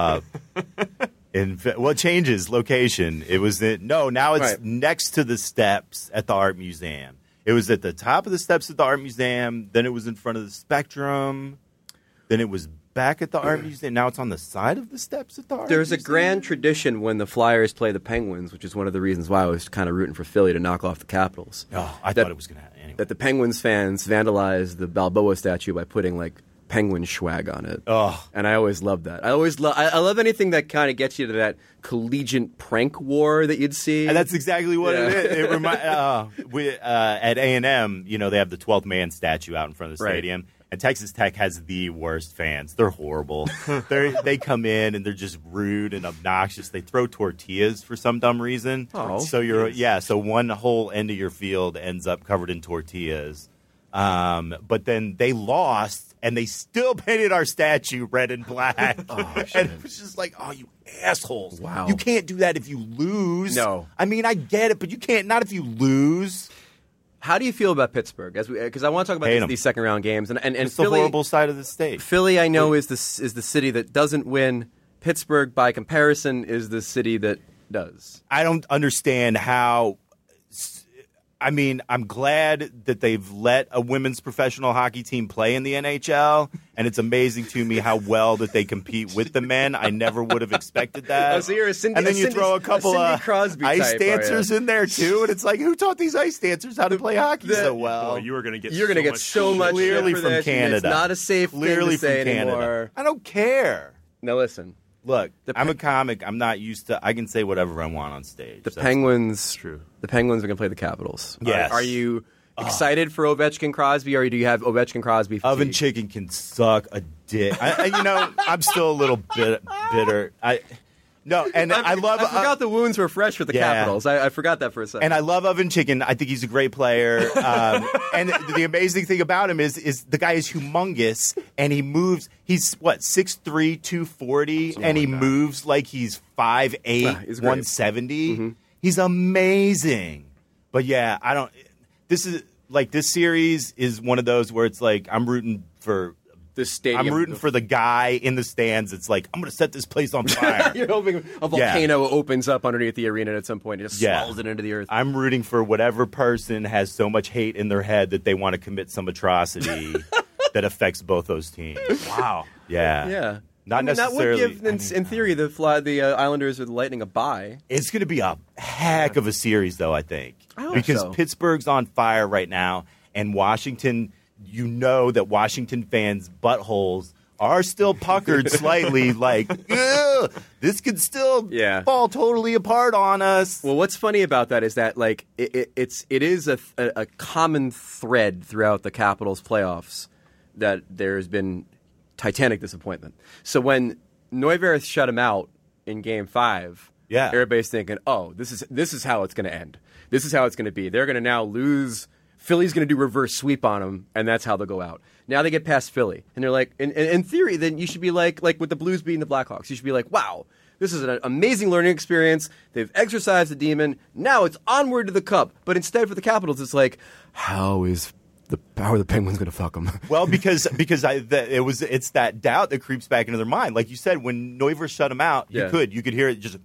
it changes location. It was now it's Right. next to the steps at the art museum. It was at the top of the steps at the art museum, then it was in front of the Spectrum, then it was back at the Art Museum. Now it's on the side of the steps at the Art There's a Museum. grand tradition when the Flyers play the Penguins, which is one of the reasons why I was kind of rooting for Philly to knock off the Capitals. Oh, I thought it was going to happen anyway. That the Penguins fans vandalized the Balboa statue by putting like penguin swag on it. Oh. And I always loved that. I love anything that kind of gets you to that collegiate prank war that you'd see. And that's exactly what Yeah. it is. It at A&M, they have the 12th man statue out in front of the Right. stadium. And Texas Tech has the worst fans. They're horrible. They come in and they're just rude and obnoxious. They throw tortillas for some dumb reason. Oh. So one whole end of your field ends up covered in tortillas. But then they lost and they still painted our statue red and black. And it was just like, oh, you assholes. Wow. You can't do that if you lose. No. I mean, I get it, but you can't, not if you lose. How do you feel about Pittsburgh? Because I want to talk Hate about 'em. these second round games, and It's Philly, the horrible side of the state. Philly, I know, is the city that doesn't win. Pittsburgh, by comparison, is the city that does. I don't understand how. I mean, I'm glad that they've let a women's professional hockey team play in the NHL, and it's amazing to me how well that they compete with the men. I never would have expected that. Oh, so you're a Cindy- and then a you Cindy- throw a a couple Cindy of Crosby ice type, are dancers ya? in there too, and it's like, who taught these ice dancers how to play hockey so well? Boy, you are going to get You're going to get so much Clearly shit for from this, and Canada. It's not a safe Clearly thing to say from Canada. anymore. I don't care. Now listen, Look, I'm a comic. I'm not used to. I can say whatever I want on stage. the So- Penguins. true. The Penguins are going to play the Capitals. Yes. Are you excited for Ovechkin Crosby, or do you have Ovechkin Crosby fatigue? Oven chicken can suck a dick. I'm still a little bit bitter. I forgot the wounds were fresh for the Yeah. Capitals. I forgot that for a second. And I love Oven Chicken. I think he's a great player. And the amazing thing about him is the guy is humongous, and he moves. He's 6'3", 240, and he moves like he's 5'8", he's great. 170. He's amazing. But yeah, I don't. This series is one of those where it's like I'm rooting for. this stadium. I'm rooting for the guy in the stands. It's like, I'm going to set this place on fire. You're hoping a volcano opens up underneath the arena at some point and just swallows it into the earth. I'm rooting for whatever person has so much hate in their head that they want to commit some atrocity that affects both those teams. Wow. Yeah. Yeah. Not That necessarily. would give, in theory, the Islanders or the Lightning a bye. It's going to be a heck of a series, though, I think. I hope because so. Pittsburgh's on fire right now, and Washington, you know that Washington fans' buttholes are still puckered slightly, like, "Ugh, this could still fall totally apart on us. Well, what's funny about that is that like it is a common thread throughout the Capitals playoffs that there's been titanic disappointment. So when Neuwirth shut him out in Game 5, everybody's thinking, "Oh, this is how it's going to end. This is how it's going to be. They're going to now lose. Philly's going to do reverse sweep on them, and that's how they'll go out." Now they get past Philly, and they're like, in theory, then you should be like with the Blues beating the Blackhawks, you should be like, "Wow, this is an amazing learning experience. They've exercised the demon. Now it's onward to the cup." But instead, for the Capitals, it's like, how are the Penguins going to fuck them? Well, because it's that doubt that creeps back into their mind. Like you said, when Neuwirth shut him out, you could hear it just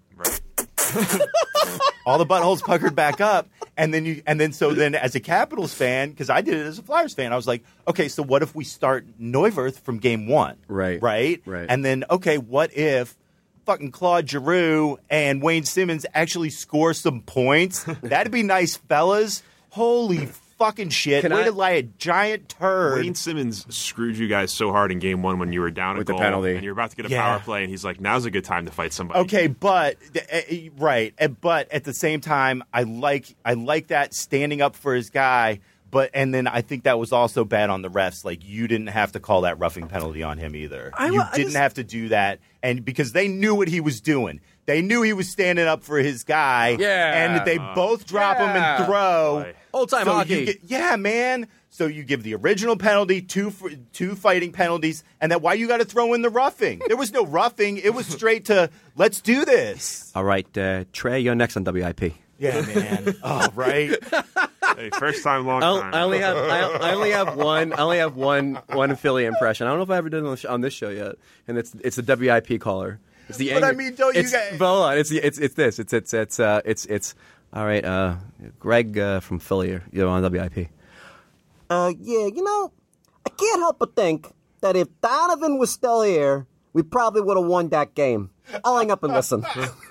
all the buttholes puckered back up, and then as a Capitals fan, because I did it as a Flyers fan, I was like, okay, so what if we start Neuwirth from Game 1, right, and then okay, what if fucking Claude Giroux and Wayne Simmons actually score some points? That'd be nice, fellas. Holy fucking shit. Way to lie a giant turd. Wayne Simmons screwed you guys so hard in Game 1 when you were down with a goal, the penalty, and you're about to get a power play, and he's like, now's a good time to fight somebody. Okay, but but at the same time, I like that standing up for his guy. And then I think that was also bad on the refs. Like, you didn't have to call that roughing penalty on him either. You didn't have to do that, and because they knew what he was doing. They knew he was standing up for his guy, and they both drop him and throw. Old-time hockey. Man. So you give the original penalty, two fighting penalties, and then why you got to throw in the roughing? There was no roughing. It was straight to, let's do this. All right, Trey, you're next on WIP. Yeah, man. Oh, right. Hey, first time, long time. I only have one Philly impression. I don't know if I ever did it on this show yet, and it's the WIP caller. It's the But I mean, don't you guys? Hold on, it's this. It's all right. Greg from Philly, you're on WIP. I can't help but think that if Donovan was still here, we probably would have won that game. I'll hang up and listen.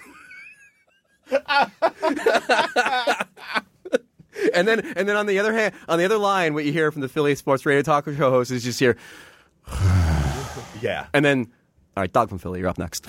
And then on the other hand, on the other line, what you hear from the Philly Sports Radio talk show host is just hear, Yeah. and then, all right, Doug from Philly, you're up next.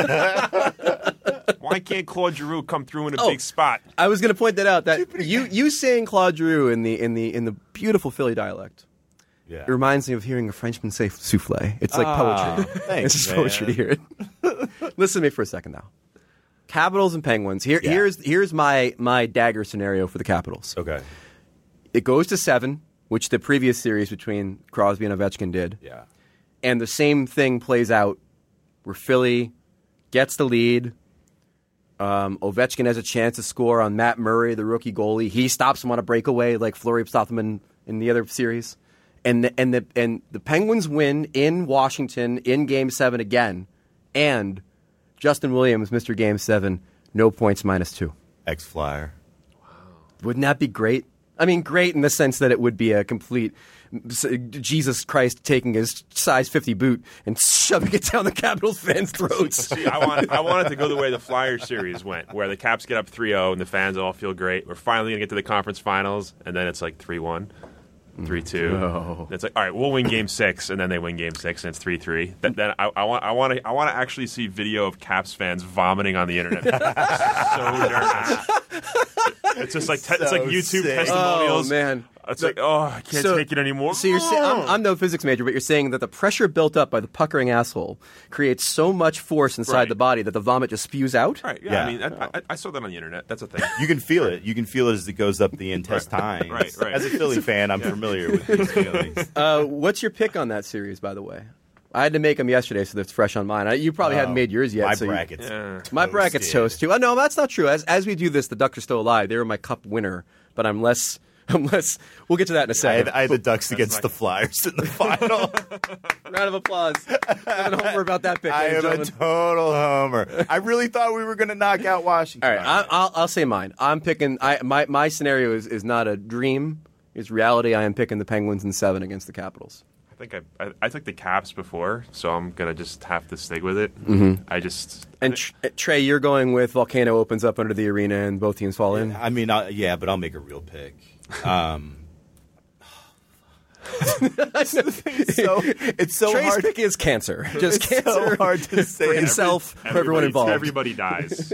Why can't Claude Giroux come through in a big spot? I was going to point that out. That you saying Claude Giroux in the beautiful Philly dialect. Yeah. It reminds me of hearing a Frenchman say souffle. It's like poetry. Thanks, It's just man. poetry to hear it. Listen to me for a second now. Capitals and Penguins. Here's my dagger scenario for the Capitals. Okay. It goes to 7, which the previous series between Crosby and Ovechkin did. Yeah. And the same thing plays out where Philly gets the lead. Ovechkin has a chance to score on Matt Murray, the rookie goalie. He stops him on a breakaway like Fleury stopped him in the other series. And the Penguins win in Washington in Game 7 again. And Justin Williams, Mr. Game 7, no points, -2. Ex-Flyer. Wouldn't that be great? I mean, great in the sense that it would be a complete Jesus Christ taking his size 50 boot and shoving it down the Capitals fans' throats. See, I want it to go the way the Flyers series went, where the Caps get up 3-0 and the fans all feel great. We're finally going to get to the conference finals, and then it's like 3-1. 3-2. No. It's like, all right, we'll win Game 6, and then they win Game 6, and it's 3-3. Then I want to actually see video of Caps fans vomiting on the internet. So nervous. It's just like it's like YouTube sick. testimonials. Oh, man. It's like, oh, I can't take it anymore. So you're saying, I'm no physics major, but you're saying that the pressure built up by the puckering asshole creates so much force inside Right. the body that the vomit just spews out? Right, yeah. Yeah. I mean, I saw that on the internet. That's a thing. You can feel it. You can feel it as it goes up the intestines. Right. As a Philly fan, I'm familiar with these feelings. What's your pick on that series, by the way? I had to make them yesterday, so that's fresh on mine. You probably hadn't made yours yet. My so bracket's my bracket's toast too. No, that's not true. As we do this, the Ducks are still alive. They were my cup winner, but I'm less. We'll get to that in a second. I had the Ducks against the Flyers in the final. Round of applause. I'm an homer about that pick. I ladies am and a gentlemen. total homer. I really thought we were going to knock out Washington. All right, I'll say mine. I'm picking. My scenario is not a dream. It's reality. I am picking the Penguins in 7 against the Capitals. I think I took the Caps before, so I'm gonna just have to stick with it. Mm-hmm. And Trey, you're going with Volcano opens up under the arena and both teams fall in. I mean, but I'll make a real pick. It's so Trey's hard. pick is cancer. Just It's cancer so hard to say. for himself, for everyone involved. Everybody dies.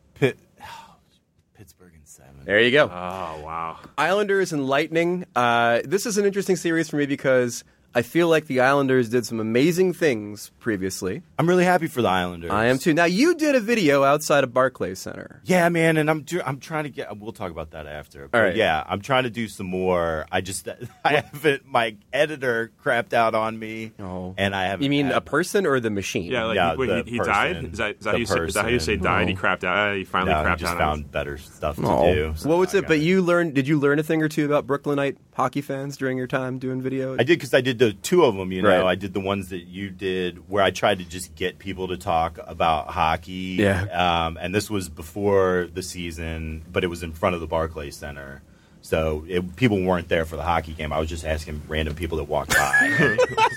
Pittsburgh in 7. There you go. Oh wow. Islanders and Lightning. This is an interesting series for me because I feel like the Islanders did some amazing things previously. I'm really happy for the Islanders. I am too. Now, you did a video outside of Barclays Center. Yeah, man, and I'm trying to get. We'll talk about that after. But All right. Yeah, I'm trying to do some more. I haven't. My editor crapped out on me. Oh. And I haven't. You mean had- a person or the machine? Yeah, like Yeah, wait, the he died. person. Is that The how you say? Is that how you say person. died? He crapped out. He finally No, I crapped just out. found better stuff to Oh. do. so What was I it? got But did you learn a thing or two about Brooklynite hockey fans during your time doing video? I did because I did the 2 of them. You know, Right. I did the ones that you did where I tried to just get people to talk about hockey. Yeah. And this was before the season, but it was in front of the Barclays Center. So people weren't there for the hockey game. I was just asking random people that walked by.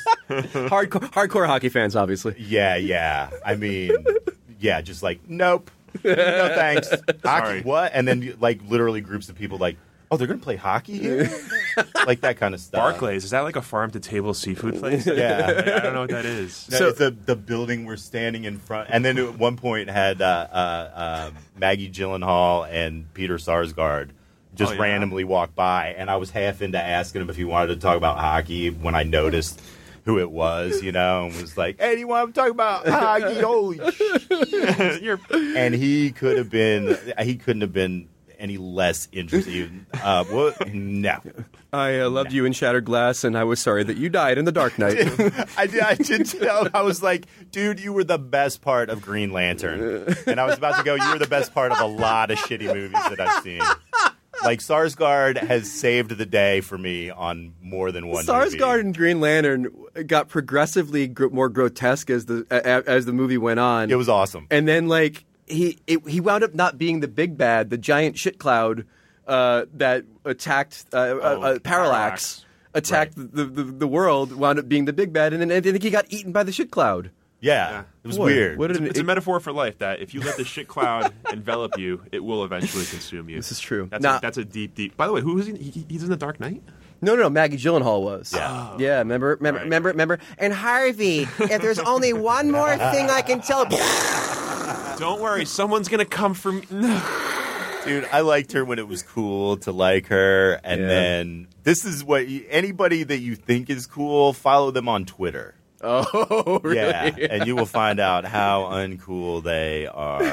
Hardcore hockey fans, obviously. Yeah. I mean, yeah, just like, nope. No thanks. Hockey, Sorry. what? And then like literally groups of people like, oh, they're going to play hockey here? Like that kind of stuff. Barclays, is that like a farm-to-table seafood place? Yeah. I don't know what that is. No, it's the building we're standing in front. And then at one point had Maggie Gyllenhaal and Peter Sarsgaard just Oh, yeah? randomly walk by. And I was half into asking him if he wanted to talk about hockey when I noticed who it was, you know, and was like, hey, do you want to talk about hockey? Holy shit. And he couldn't have been any less interested. What? No. I loved you in Shattered Glass, and I was sorry that you died in the Dark Knight. I did tell him, I was like, dude, you were the best part of Green Lantern. And I was about to go, you were the best part of a lot of shitty movies that I've seen. Like, Sarsgaard has saved the day for me on more than one movie. Sarsgaard and Green Lantern got progressively more grotesque as the movie went on. It was awesome. And then, like, he wound up not being the big bad, the giant shit cloud that attacked Parallax. attacked the world, wound up being the big bad, and then I think he got eaten by the shit cloud. Yeah, it was Boy, weird. It's a metaphor for life that if you let the shit cloud envelop you, it will eventually consume you. This is true. That's a deep. By the way, who is he? He's in the Dark Knight. No, Maggie Gyllenhaal was. Yeah. Yeah, remember. And Harvey, if there's only one more thing I can tell. Don't worry, someone's gonna come for me. Dude, I liked her when it was cool to like her, and Yeah. then this is what anybody that you think is cool, follow them on Twitter. Oh, really? Yeah, and you will find out how uncool they are.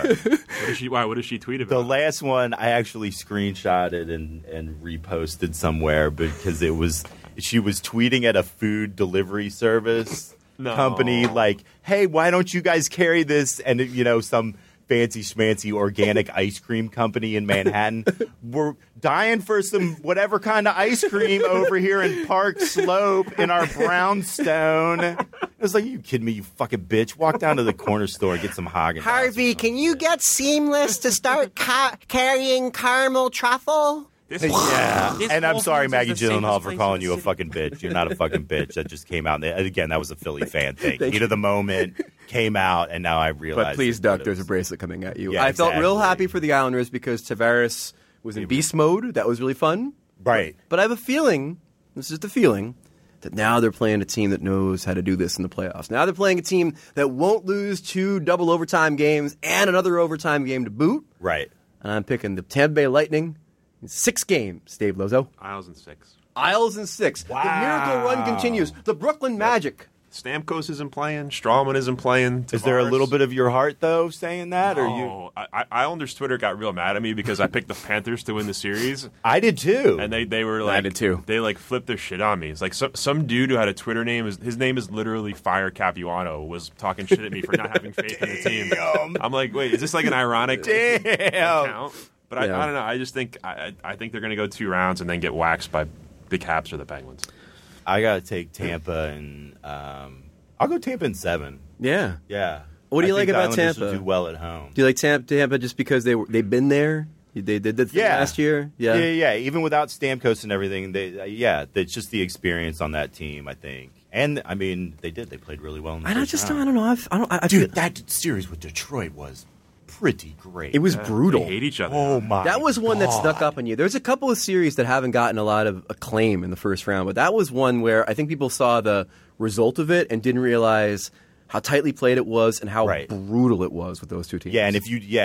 What does she tweet The about? last one I actually screenshotted and reposted somewhere because she was tweeting at a food delivery service company like, "Hey, why don't you guys carry this?" And some fancy schmancy organic ice cream company in Manhattan. We're dying for some whatever kind of ice cream over here in Park Slope in our brownstone. It was like, you kidding me, you fucking bitch. Walk down to the corner store and get some Haagen-Dazs. Harvey, can you get Seamless to start carrying caramel truffle? Yeah, and I'm Whole sorry, Foods Maggie is the safest Gyllenhaal, for place calling in you the a city. fucking bitch. You're not a fucking bitch. That just came out. And again, that was a Philly fan thing. Thank Heat of the moment came out, and now I realize. But please, what Duck, it there's a was. bracelet coming at you. Yeah, I felt real exactly. happy for the Islanders because Tavares was in beast mode. That was really fun. Right. But I have a feeling, this is the feeling, that now they're playing a team that knows how to do this in the playoffs. Now they're playing a team that won't lose 2 double overtime games and another overtime game to boot. Right. And I'm picking the Tampa Bay Lightning in 6 games, Dave Lozo. Isles and 6. Isles in 6. Wow. The miracle run continues. The Brooklyn Magic. Stamkos isn't playing. Strawman isn't playing. Is there a Tavares- little bit of your heart though saying that, or you? Oh, Islanders Twitter got real mad at me because I picked the Panthers to win the series, I did too. and they were like, did too. They like flipped their shit on me. It's like some dude who had a Twitter name, his name is literally Fire Capuano, was talking shit at me for not having faith in the team. I'm like, wait, is this like an ironic Damn. account? But Yeah. I don't know. I just think I think they're going to go 2 rounds and then get waxed by the Caps or the Penguins. I gotta take Tampa, and I'll go Tampa in 7. Yeah. Yeah. What do you I think like about the Islanders Tampa? will do well at home. Do you like Tampa just because they've been there? They did the thing last year? Yeah. Even without Stamkos and everything, it's just the experience on that team, I think. And I mean, they played really well in the And I first just, round. I don't know. I Dude, feel, that series with Detroit was pretty great. it was brutal. They hate each other. Oh my! That was one that God. snuck up on you. There's a couple of series that haven't gotten a lot of acclaim in the first round, but that was one where I think people saw the result of it and didn't realize how tightly played it was and how Right. brutal it was with those two teams. Yeah, and if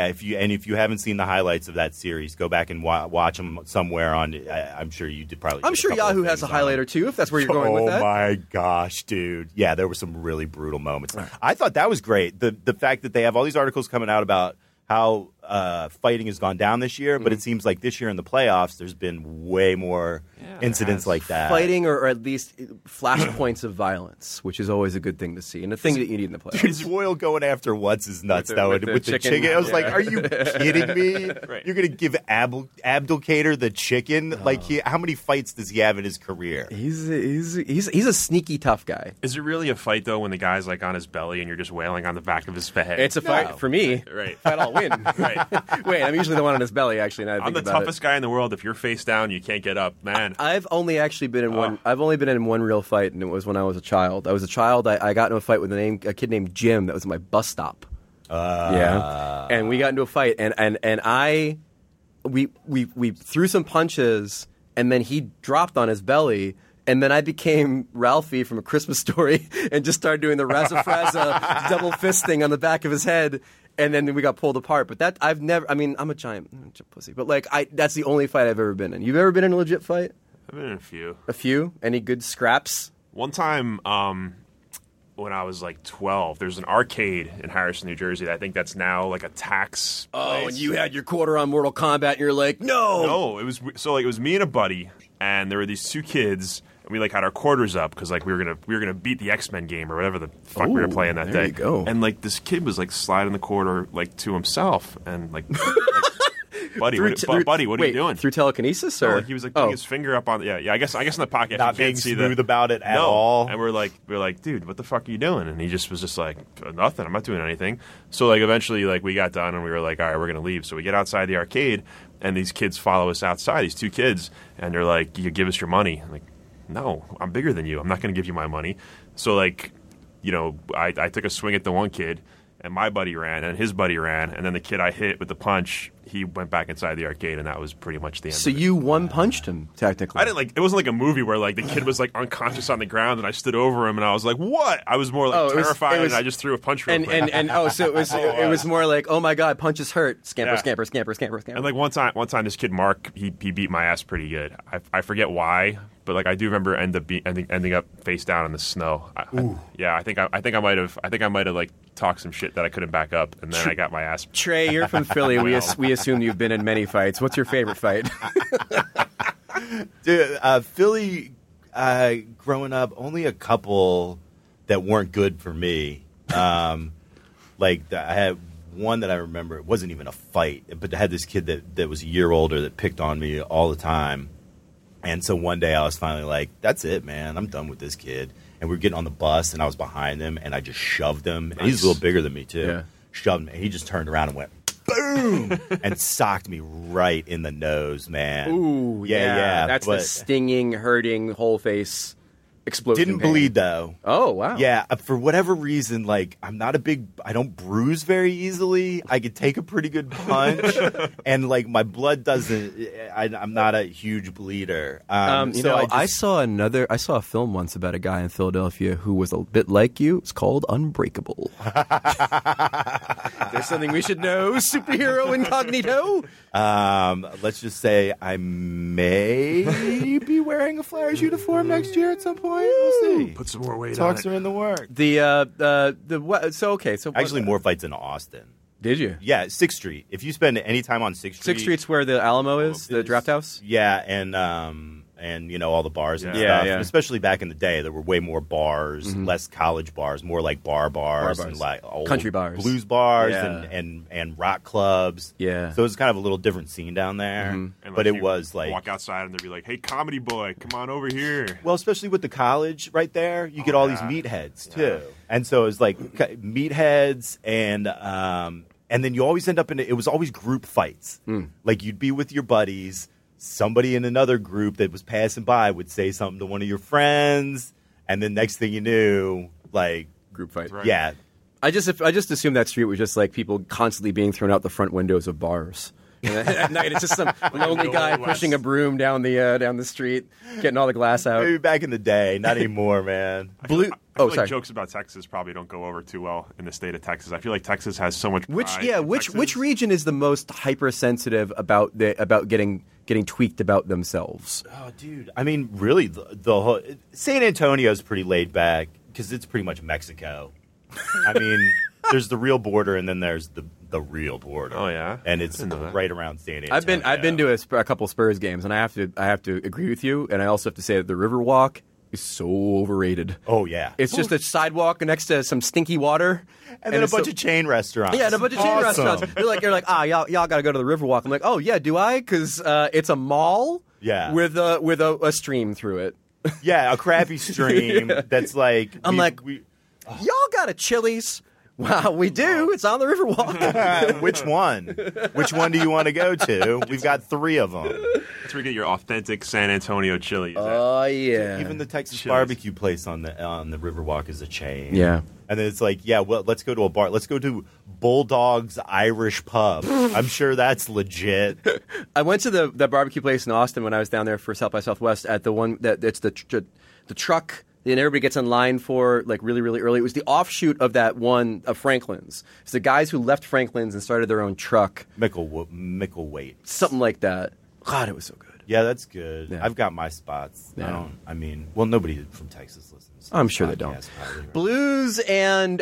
you haven't seen the highlights of that series, go back and watch them somewhere on. I'm sure you did probably. I'm did a sure couple of Yahoo has a things on highlighter them. too, if that's where you're going with that. Oh my gosh, dude! Yeah, there were some really brutal moments. I thought that was great. The fact that they have all these articles coming out about how fighting has gone down this year, but it seems like this year in the playoffs, there's been way more incidents like that. Fighting or at least flashpoints of violence, which is always a good thing to see and a thing that you need in the playoffs. Dude, Boyle going after what's his nuts With the- though, with and the with the chicken. chicken. I was like, Yeah. "Are you kidding me? Right. You're gonna give Abdulkader the chicken? Like, how many fights does he have in his career? He's a sneaky tough guy. Is it really a fight though when the guy's like on his belly and you're just wailing on the back of his head? It's a fight for me. Right. Fight, I'll win. Right. Wait, I'm usually the one on his belly. Actually, now that I I'm think the about toughest guy in the world. If you're face down, you can't get up, man. I've only actually been in one. I've only been in one real fight, and it was when I was a child. I was a child. I got into a fight with a kid named Jim. That was at my bus stop. Yeah, and we got into a fight, and we threw some punches, and then he dropped on his belly. And then I became Ralphie from A Christmas Story and just started doing the Razafraza double fist thing on the back of his head. And then we got pulled apart. But that I've never. I mean, I'm a giant pussy. But like, that's the only fight I've ever been in. You've ever been in a legit fight? I've been in a few. A few? Any good scraps? One time, when I was like 12, there's an arcade in Harrison, New Jersey. That I think that's now like a tax. Oh, place. and you had your quarter on Mortal Kombat, and you're like, no. No, it was so like it was me and a buddy, and there were these 2 kids. And we like had our quarters up because like we were gonna beat the X-Men game or whatever the fuck we were Ooh, playing that there day. you go. And like this kid was like sliding the quarter like to himself and like, buddy, what are you doing? Through telekinesis, No, or like, he was like putting his finger up on I guess in the pocket. Not you can't being see smooth the, about it at no. all. And we're like, dude, what the fuck are you doing? And he just was just like, nothing. I'm not doing anything. So like eventually like we got done and we were like, all right, we're gonna leave. So we get outside the arcade and these kids follow us outside. These 2 kids and they're like, you give us your money. I'm like, no, I'm bigger than you. I'm not going to give you my money. So, like, you know, I took a swing at the one kid, and my buddy ran, and his buddy ran, and then the kid I hit with the punch, he went back inside the arcade, and that was pretty much the end So of it. you one-punched him, technically. I didn't like. It wasn't like a movie where like the kid was like unconscious on the ground, and I stood over him, and I was like, "What?" I was more like terrified, and I just threw a punch. Real quick. So it was more like, oh my god, punches hurt, scamper, Yeah. scamper, scamper, scamper, scamper. And like one time, this kid Mark, he beat my ass pretty good. I forget why, but like I do remember ending up face down in the snow. I think I might have like talked some shit that I couldn't back up, and then I got my ass. Trey, you're from Philly. We assume you've been in many fights. What's your favorite fight? Dude, Philly, growing up, only a couple that weren't good for me. I had one that I remember. It wasn't even a fight, but I had this kid that was a year older that picked on me all the time. And so one day I was finally like, that's it, man. I'm done with this kid. And we were getting on the bus, and I was behind him, and I just shoved him. And he's a little bigger than me, too. Yeah. Shoved him, and he just turned around and went, boom, and socked me right in the nose, man. Ooh, yeah. That's the stinging, hurting, whole face explosion. Didn't pain. bleed, though. Oh, wow. Yeah, for whatever reason, like, I don't bruise very easily. I could take a pretty good punch, and, like, my blood doesn't, I'm not a huge bleeder. I saw a film once about a guy in Philadelphia who was a bit like you. It's called Unbreakable. There's something we should know, superhero incognito. Let's just say I may be wearing a Flyers uniform next year at some point. We'll see. Put some more weight Talks on are in the works. So Actually, more fights in Austin. Did you? Yeah, 6th Street. If you spend any time on 6th Street. 6th Street's where the Alamo is, the draft house? Yeah, and you know, all the bars and Yeah. stuff. Yeah. Especially back in the day, there were way more bars, less college bars, more like bars and like old Country bars. blues bars Yeah. and rock clubs. Yeah. So it was kind of a little different scene down there. And, But like, it you was like, walk outside and they'd be like, "Hey, comedy boy, come on over here." well, especially with the college right there, you get all these meatheads too. And so it was like meatheads and then you always end up it was always group fights. Like you'd be with your buddies, somebody in another group that was passing by would say something to one of your friends, and then next thing you knew, like, Group fight. Right. yeah. I just assumed that street was just like people constantly being thrown out the front windows of bars. And at night, it's just some lonely guy Old West. pushing a broom down the street, getting all the glass out. Maybe back in the day, not anymore, man. I feel Oh, like sorry. jokes about Texas probably don't go over too well in the state of Texas. I feel like Texas has so much. Which pride in which Texas. region is the most hypersensitive about getting tweaked about themselves? Oh, dude. I mean, really, the whole San Antonio's pretty laid back because it's pretty much Mexico. I mean, there's the real border, and then there's the real border. Oh, yeah? And it's I didn't know that. right around San Antonio. I've been to a couple Spurs games, and I have to agree with you, and I also have to say that the Riverwalk is so overrated. Oh yeah, It's just a sidewalk next to some stinky water, and then a it's bunch so- of chain restaurants. Yeah, and a bunch of chain Awesome. restaurants. You're like, y'all got to go to the Riverwalk. I'm like, oh yeah, do I? Because it's a mall. Yeah. With a stream through it. Yeah, a crappy stream that's like. I'm like, y'all got a Chili's? Wow, we do. It's on the Riverwalk. which one? Which one do you want to go to? We've got 3 of them. That's where you get your authentic San Antonio chili. Oh yeah. Even the Texas Chili's. barbecue place on the Riverwalk is a chain. Yeah. And then it's like, yeah, well, let's go to a bar. Let's go to Bulldog's Irish Pub. I'm sure that's legit. I went to the barbecue place in Austin when I was down there for South by Southwest at the one it's the truck. And everybody gets in line for like really, really early. It was the offshoot of that one of Franklin's. It's the guys who left Franklin's and started their own truck, Micklethwait. something like that. God, it was so good. Yeah, that's good. Yeah. I've got my spots. Yeah. Nobody from Texas listens. to I'm this sure they don't. podcast, probably, right? Blues and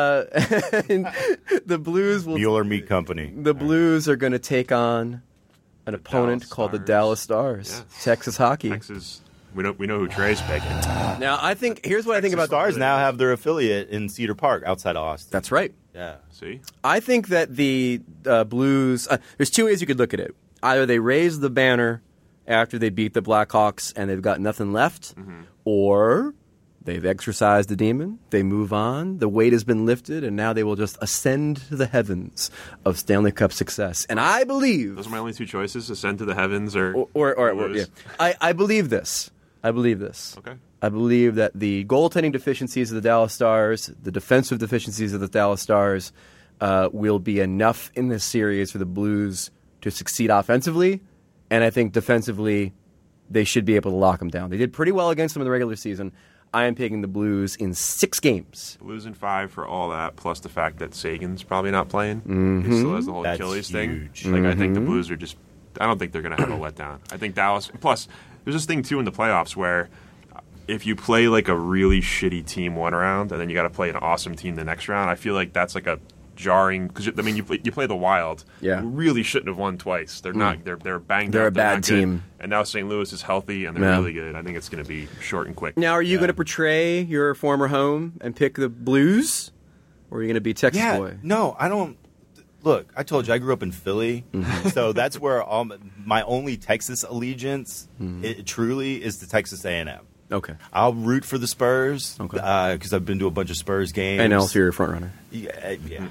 the Blues will. Mueller Meat Company. The Blues are going to take on an opponent Dallas called the Stars. Dallas Stars, Yes. Texas hockey. Texas. We know who Trey's picking. Now, here's what I think about Stars now have their affiliate in Cedar Park outside of Austin. That's right. Yeah. See, I think that the Blues. There's 2 ways you could look at it. Either they raise the banner after they beat the Blackhawks and they've got nothing left, or they've exorcised the demon. They move on. The weight has been lifted, and now they will just ascend to the heavens of Stanley Cup success. And I believe, those are my only 2 choices: ascend to the heavens or or lose. yeah, I believe this. I believe this. Okay. I believe that the goaltending deficiencies of the Dallas Stars, the defensive deficiencies of the Dallas Stars, will be enough in this series for the Blues to succeed offensively. And I think defensively, they should be able to lock them down. They did pretty well against them in the regular season. I am picking the Blues in 6 games. Blues in 5 for all that, plus the fact that Sagan's probably not playing. He still has the whole That's Achilles huge. thing. Like I think the Blues are just. I don't think they're going to have a letdown. I think Dallas. Plus, there's this thing too in the playoffs where if you play like a really shitty team one round and then you got to play an awesome team the next round, I feel like that's like a jarring because I mean you play the Wild. Yeah. Who really shouldn't have won twice. They're not. They're banged. They're up. a bad not good. team. And now St. Louis is healthy and they're Yeah. really good. I think it's going to be short and quick. Now, are you going to portray your former home and pick the Blues? Or are you going to be Texas Yeah, boy? no, I don't. Look, I told you I grew up in Philly, so that's where all my only Texas allegiance it truly is to Texas A&M. Okay. I'll root for the Spurs Okay. because I've been to a bunch of Spurs games. And also you're a front runner. Yeah.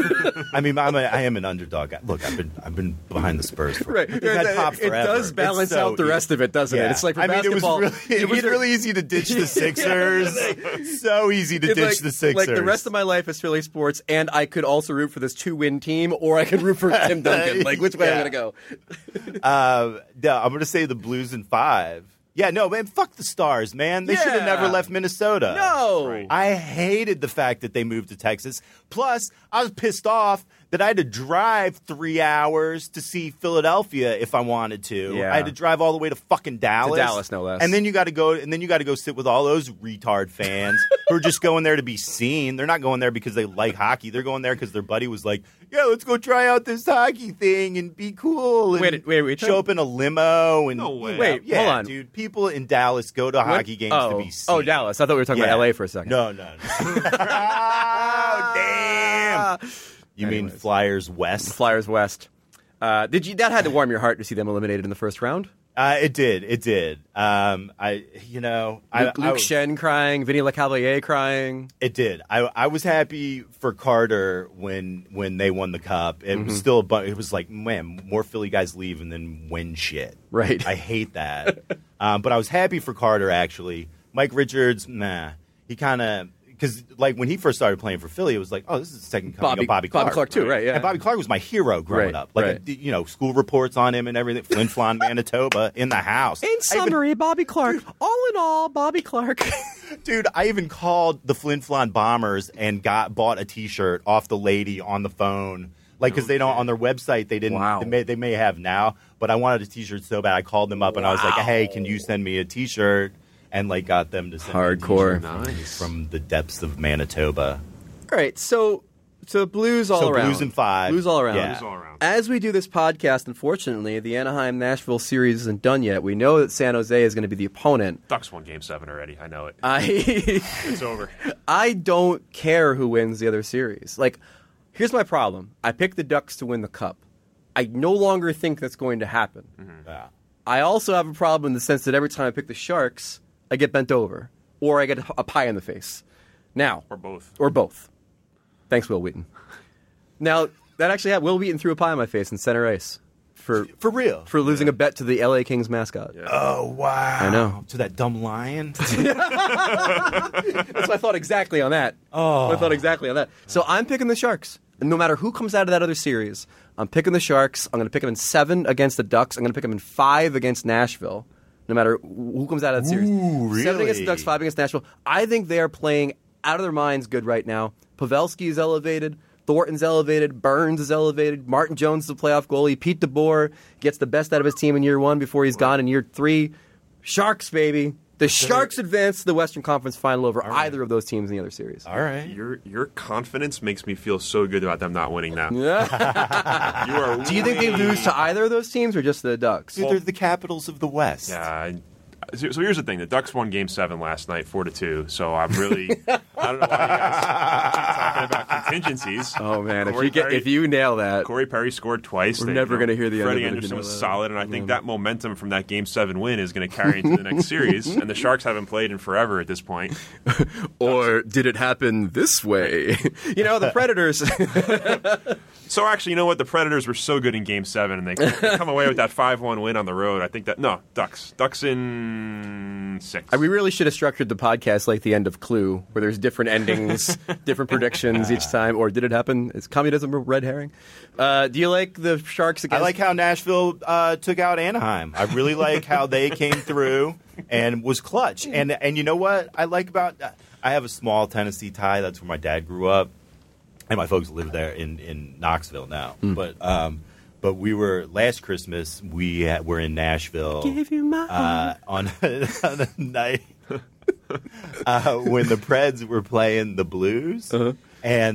I mean, I am an underdog. Look, I've been behind the Spurs for Right. They've had Pop It forever. does balance It's so out the rest of it, doesn't it? Yeah. It's like for I mean, basketball. it was really easy to ditch the Sixers. So easy to ditch the Sixers. Like the rest of my life is Philly sports, and I could also root for this 2-win team, or I could root for Tim Duncan. Like, which way Yeah. I'm going to go? No, I'm going to say the Blues in 5. Yeah, no, man, fuck the Stars, man. They should have Yeah. never left Minnesota. No. Right. I hated the fact that they moved to Texas. Plus, I was pissed off that I had to drive 3 hours to see Philadelphia if I wanted to. Yeah. I had to drive all the way to fucking Dallas. Dallas, no less. And then you got to go sit with all those retard fans who are just going there to be seen. They're not going there because they like hockey. They're going there because their buddy was like, "Yeah, let's go try out this hockey thing and be cool." And Wait. show up in a limo and No way. Wait, yeah, hold on. dude. People in Dallas go to hockey games to be seen. Oh, Dallas. I thought we were talking about LA for a second. No. Oh, damn. You mean Anyways. Flyers West? Flyers West. That had to warm your heart to see them eliminated in the first round? It did. Luke Shen crying, Vinny LeCavalier crying. It did. I was happy for Carter when they won the cup. It was still it was like, man, more Philly guys leave and then win shit. Right. I hate that. But I was happy for Carter actually. Mike Richards, nah. He kind of because like when he first started playing for Philly, it was like, oh, this is the second coming of Bobby Clark. Bobby Clark too, right? Yeah. And Bobby Clark was my hero growing Right, up. Like, right. School reports on him and everything. Flin Flon, Manitoba, in the house. In summary, Bobby Clark. All in all, Bobby Clark. Dude, I even called the Flin Flon Bombers and bought a T-shirt off the lady on the phone. Like, because they don't, on their website, they didn't, Wow. they may have now, but I wanted a T-shirt so bad. I called them up and I was like, hey, can you send me a T-shirt? And, like, got them to send Hardcore. me a T-shirt Nice. from the depths of Manitoba. All right, so Blues all around. Blues in 5. Blues all around. Yeah. Blues all around. As we do this podcast, unfortunately, the Anaheim-Nashville series isn't done yet. We know that San Jose is going to be the opponent. Ducks won Game 7 already. I know it. It's over. I don't care who wins the other series. Like, here's my problem. I picked the Ducks to win the Cup. I no longer think that's going to happen. Yeah. I also have a problem in the sense that every time I pick the Sharks, I get bent over. Or I get a pie in the face. Now. Or both. Or both. Thanks, Will Wheaton. Now, that actually had Will Wheaton threw a pie in my face in center ice for real? for losing a bet to the LA Kings mascot. Yeah. Oh, wow. I know. To that dumb lion? That's what I thought exactly on that. I thought exactly on that. So I'm picking the Sharks. And no matter who comes out of that other series, I'm picking the Sharks. I'm going to pick them in 7 against the Ducks. I'm going to pick them in 5 against Nashville. No matter who comes out of that series. Ooh, 7 against the really? Ducks, 5 against Nashville. I think they are playing out of their minds good right now. Pavelski is elevated. Thornton's elevated. Burns is elevated. Martin Jones is a playoff goalie. Pete DeBoer gets the best out of his team in year 1 before he's gone in year 3. Sharks, baby. The Sharks advance to the Western Conference Final over either of those teams in the other series. All right. Your confidence makes me feel so good about them not winning now. You are. Do you think they lose to either of those teams or just the Ducks? Dude, they're the capitals of the West. Yeah. So here's the thing: the Ducks won Game 7 last night, 4-2. So I'm really. I don't know why you guys keep talking about contingencies. Oh man, Corey Perry- if you nail that, Corey Perry scored twice. We're never gonna hear the end Freddie of it if you Anderson know was that. solid, and I think that momentum from that Game 7 win is going to carry into the next series. And the Sharks haven't played in forever at this point. or did it happen this way? The Predators. So actually, you know what? The Predators were so good in Game 7, and they come away with that 5-1 win on the road. I think Ducks. Ducks in 6. We really should have structured the podcast like the end of Clue, where there's different endings, different predictions each time. Or did it happen? Is communism a red herring? Do you like the Sharks against? I like how Nashville took out Anaheim. I really like how they came through and was clutch. And you know what I like about I have a small Tennessee tie. That's where my dad grew up. And my folks live there in Knoxville now. But we were last Christmas. We were in Nashville. Give you my heart. On a night when the Preds were playing the Blues, and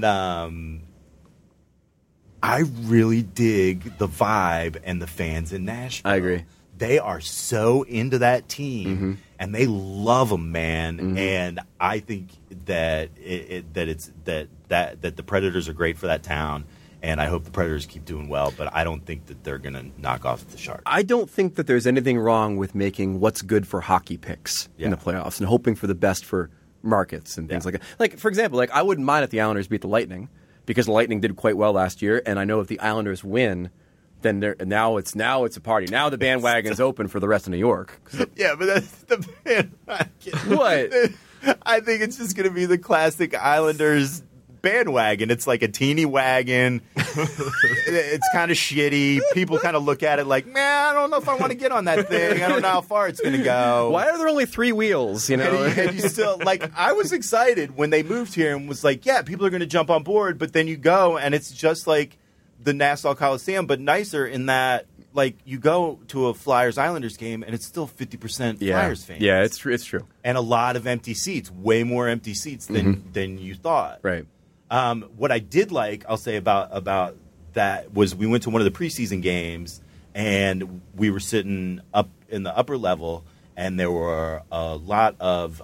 I really dig the vibe and the fans in Nashville. I agree. They are so into that team, and they love them, man. And I think that that the Predators are great for that town, and I hope the Predators keep doing well. But I don't think that they're going to knock off the Sharks. I don't think that there's anything wrong with making what's good for hockey picks in the playoffs and hoping for the best for markets and things like that. Like, for example, I wouldn't mind if the Islanders beat the Lightning because the Lightning did quite well last year, and I know if the Islanders win, then now it's a party. Now the bandwagon's open for the rest of New York. Yeah, but that's the bandwagon. What? I think it's just going to be the classic Islanders bandwagon. It's like a teeny wagon. It's kind of shitty. People kind of look at it like, man, I don't know if I want to get on that thing. I don't know how far it's going to go. Why are there only 3 wheels? You know, and you still I was excited when they moved here and was like, yeah, people are going to jump on board. But then you go and it's just like the Nassau Coliseum, but nicer in that. Like, you go to a Flyers-Islanders game, and it's still 50% Flyers fans. Yeah, it's true. And a lot of empty seats, way more empty seats than you thought. Right. What I did like, I'll say about that, was we went to one of the preseason games, and we were sitting up in the upper level, and there were a lot of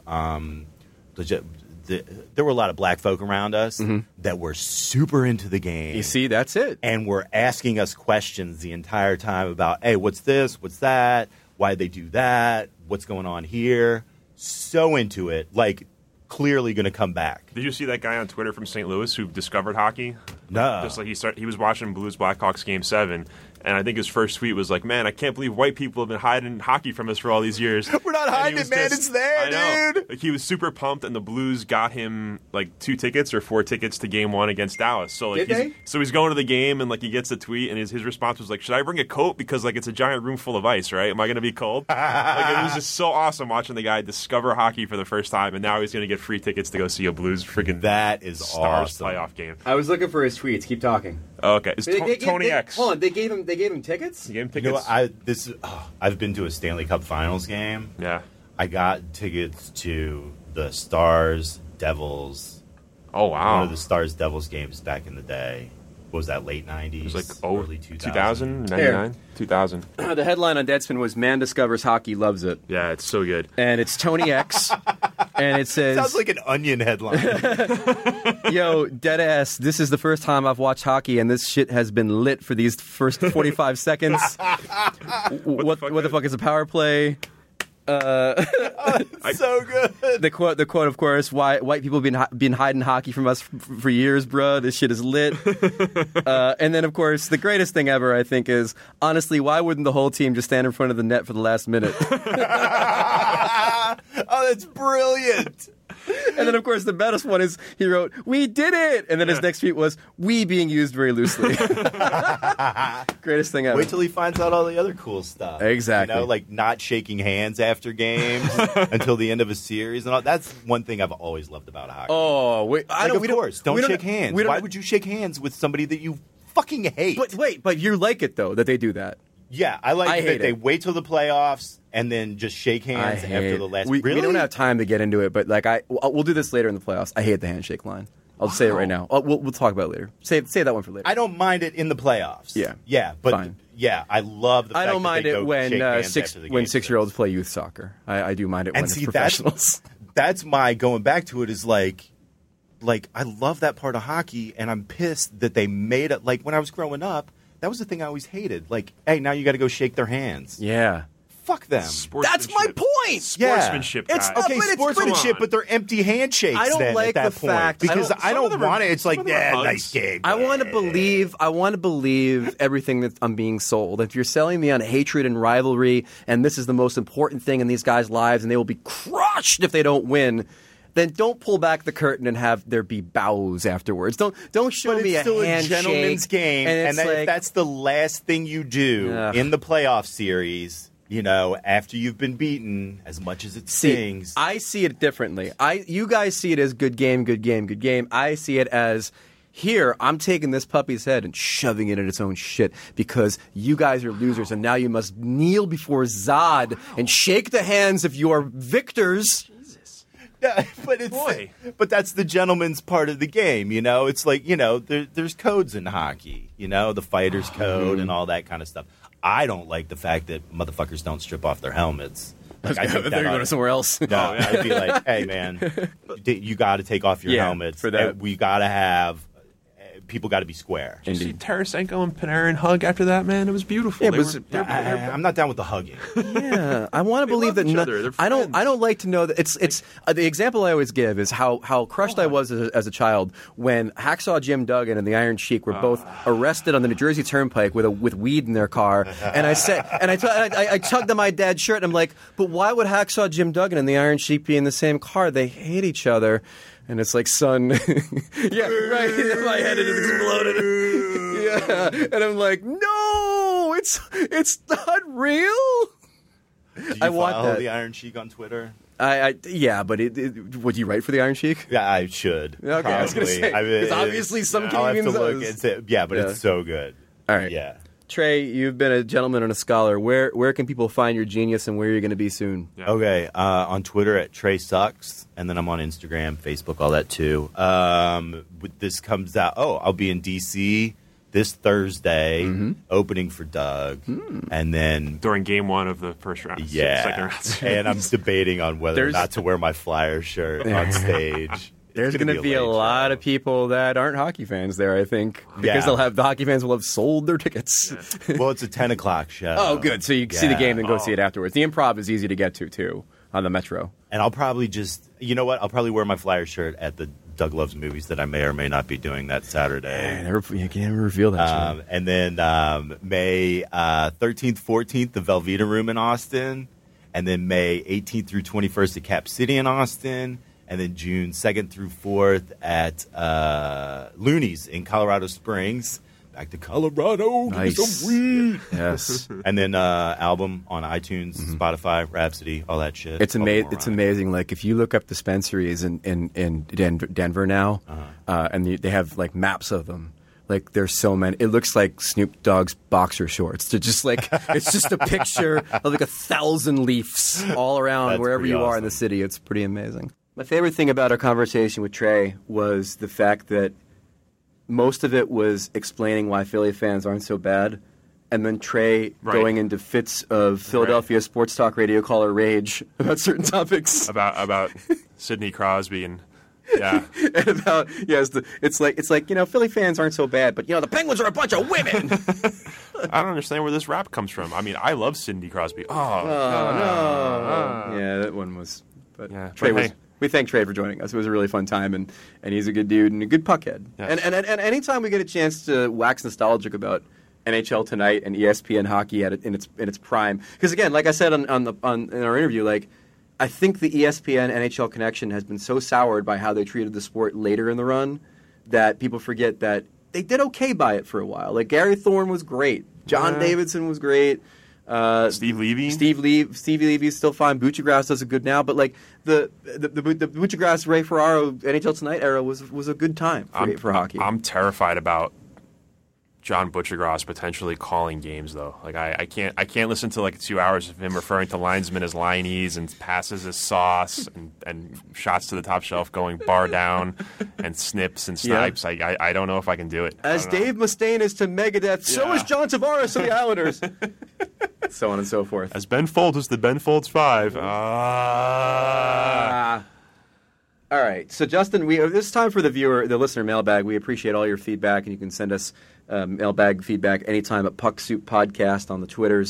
there were a lot of black folk around us that were super into the game. You see, that's it. And were asking us questions the entire time about, hey, what's this? What's that? Why'd they do that? What's going on here? So into it, like clearly going to come back. Did you see that guy on Twitter from St. Louis who discovered hockey? No. Just like he was watching Blues Blackhawks Game 7, and I think his first tweet was like, man, I can't believe white people have been hiding hockey from us for all these years. We're not hiding it, man. It's there, dude. Like, he was super pumped, and the Blues got him like 2 tickets or 4 tickets to Game 1 against Dallas. So like, he's going to the game, and like he gets the tweet, and his response was like, should I bring a coat because like it's a giant room full of ice, right? Am I going to be cold? Like, it was just so awesome watching the guy discover hockey for the first time, and now he's going to get free tickets to go see a Blues freaking that is Stars awesome playoff game. I was looking for his tweets. Keep talking. Okay, it's Tony X. Hold on, they gave him tickets. He gave him tickets. You know, I've been to a Stanley Cup Finals game. Yeah. I got tickets to the Stars Devils. Oh wow! One of the Stars Devils games back in the day. What was that, late 90s? It was like early 2000, 99, 2000. The headline on Deadspin was "Man discovers hockey, loves it," Yeah, it's so good. and it's Tony X, and it says, Sounds like an Onion headline. "Yo, deadass, this is the first time I've watched hockey, and this shit has been lit for these first 45 seconds. What the fuck is a power play?" So good. The quote, of course, why white people been hiding hockey from us for years, bruh. This shit is lit. And then, of course, the greatest thing ever, I think, is, honestly, why wouldn't the whole team just stand in front of the net for the last minute? Oh, that's brilliant. And then, of course, the best one is he wrote, "We did it!" And then his next tweet was, "We" being used very loosely. Greatest thing ever. Wait till he finds out all the other cool stuff. Exactly. You know, like not shaking hands after games until the end of a series. And all. That's one thing I've always loved about hockey. Oh, wait. Of course. Don't shake hands. Why would you shake hands with somebody that you fucking hate? But you like it, though, that they do that. Yeah, I like that they wait till the playoffs and then just shake hands after the last. We don't have time to get into it, but like we'll do this later in the playoffs. I hate the handshake line. I'll just say it right now. We'll talk about it later. Say that one for later. I don't mind it in the playoffs. Yeah, but fine. Yeah, I love the fact I don't mind that they it go when shake hands after the game. 6-year-olds play youth soccer. I do mind it when it's professionals. That's my going back to it is like I love that part of hockey, and I'm pissed that they made it. Like when I was growing up, that was the thing I always hated. Like, hey, now you got to go shake their hands. Yeah. fuck them. That's my point. Sportsmanship. It's guys. okay, but it's- sportsmanship, but they're empty handshakes. I don't then like at that the point fact- because I Some of don't them are- want it. It's like, some of them are hugs. nice game. I want to believe everything that I'm being sold. If you're selling me on hatred and rivalry, and this is the most important thing in these guys' lives, and they will be crushed if they don't win, then don't pull back the curtain and have there be bows afterwards. Don't show But me it's still a a handshake. gentleman's game, and and it's if like, that's the last thing you do Ugh. in the playoff series, after you've been beaten, as much as it stings. I see it differently. You guys see it as good game, good game, good game. I see it as here, I'm taking this puppy's head and shoving it in its own shit because you guys are losers and now you must kneel before Zod and shake the hands of your victors. Yeah, but that's the gentleman's part of the game, It's like, there's codes in hockey, the fighter's code and all that kind of stuff. I don't like the fact that motherfuckers don't strip off their helmets. Like, I think They're going to somewhere else. No, I'd be like, hey, man, you got to take off your helmets. for that. We got to have people got to be square. Did you see Tarasenko and Panarin hug after that, man? It was beautiful. Yeah, They but were- I'm not down with the hugging. Yeah, I want to believe love that. each other. They're I don't friends. like to know that it's the example I always give is how crushed I was as a child when Hacksaw Jim Duggan and the Iron Sheik were both arrested on the New Jersey Turnpike with weed in their car, and I tugged on my dad's shirt and I'm like, but why would Hacksaw Jim Duggan and the Iron Sheik be in the same car? They hate each other. And it's like, son, yeah, right. My head has exploded. Yeah, and I'm like, no, it's not real. Do you I want follow that. the Iron Sheik on Twitter? Yeah, but would you write for the Iron Sheik? Yeah, I should. Okay, I was gonna probably. say, 'cause obviously some I'll have to Canadians look does. and say, yeah, but Yeah. it's so good. All right. Yeah. Trey, you've been a gentleman and a scholar. Where can people find your genius and where you're going to be soon? Yeah. Okay, on Twitter at Trey Sucks, and then I'm on Instagram, Facebook, all that too. This comes out. Oh, I'll be in D.C. this Thursday, opening for Doug, and then during game one of the first round. Second round. and I'm debating on whether or There's- not to wear my Flyer shirt on stage. There's going to be a late lot show. of people that aren't hockey fans there, I think, because Yeah. the hockey fans will have sold their tickets. Well, it's a 10 o'clock show. Oh, good. So you can see the Yeah. game and go see it afterwards. The Improv is easy to get to, too, on the Metro. And I'll probably just, you know what? I'll probably wear my Flyer shirt at the Doug Loves Movies that I may or may not be doing that Saturday. You can never reveal that. Trey. And then May 13th, 14th, the Velveeta Room in Austin. And then May 18th through 21st at Cap City in Austin. And then June 2nd through 4th at Looney's in Colorado Springs. Back to Colorado. Give me Nice. some weed. Yes. And then album on iTunes, Spotify, Rhapsody, all that shit. It's All amazing. going It's around. amazing. Like if you look up dispensaries in Denver now, and they have like maps of them. Like there's so many. It looks like Snoop Dogg's boxer shorts. They're just like it's just a picture of like 1,000 leafs all around That's wherever pretty you are in the awesome. city. It's pretty amazing. My favorite thing about our conversation with Trey was the fact that most of it was explaining why Philly fans aren't so bad. And then Trey Right. going into fits of Philadelphia sports talk radio caller rage about certain topics. about Sidney Crosby and yeah. And about it's like Philly fans aren't so bad, but the Penguins are a bunch of women. I don't understand where this rap comes from. I mean, I love Sidney Crosby. Yeah, that one was. But Yeah, Trey but was. hey. We thank Trey for joining us. It was a really fun time, and he's a good dude and a good puckhead. Yes. And anytime we get a chance to wax nostalgic about NHL Tonight and ESPN hockey in its prime, because again, like I said in our interview, like I think the ESPN NHL connection has been so soured by how they treated the sport later in the run that people forget that they did okay by it for a while. Like Gary Thorne was great, John Davidson was great. Steve Levy. Steve Levy is still fine. Buccigross does it good now, but like the Buccigross Ray Ferraro NHL Tonight era was a good time for hockey. I'm terrified about John Buccigross potentially calling games though. Like I can't listen to like 2 hours of him referring to linesmen as lineys and passes as sauce and shots to the top shelf going bar down and snips and snipes. I don't know if I can do it. As Dave Mustaine is to Megadeth, so is John Tavares to the Islanders. So on and so forth. As Ben Folds is the Ben Folds 5. All right, so Justin, this is time for the listener mailbag. We appreciate all your feedback, and you can send us mailbag feedback anytime at Puck Soup Podcast on the Twitters.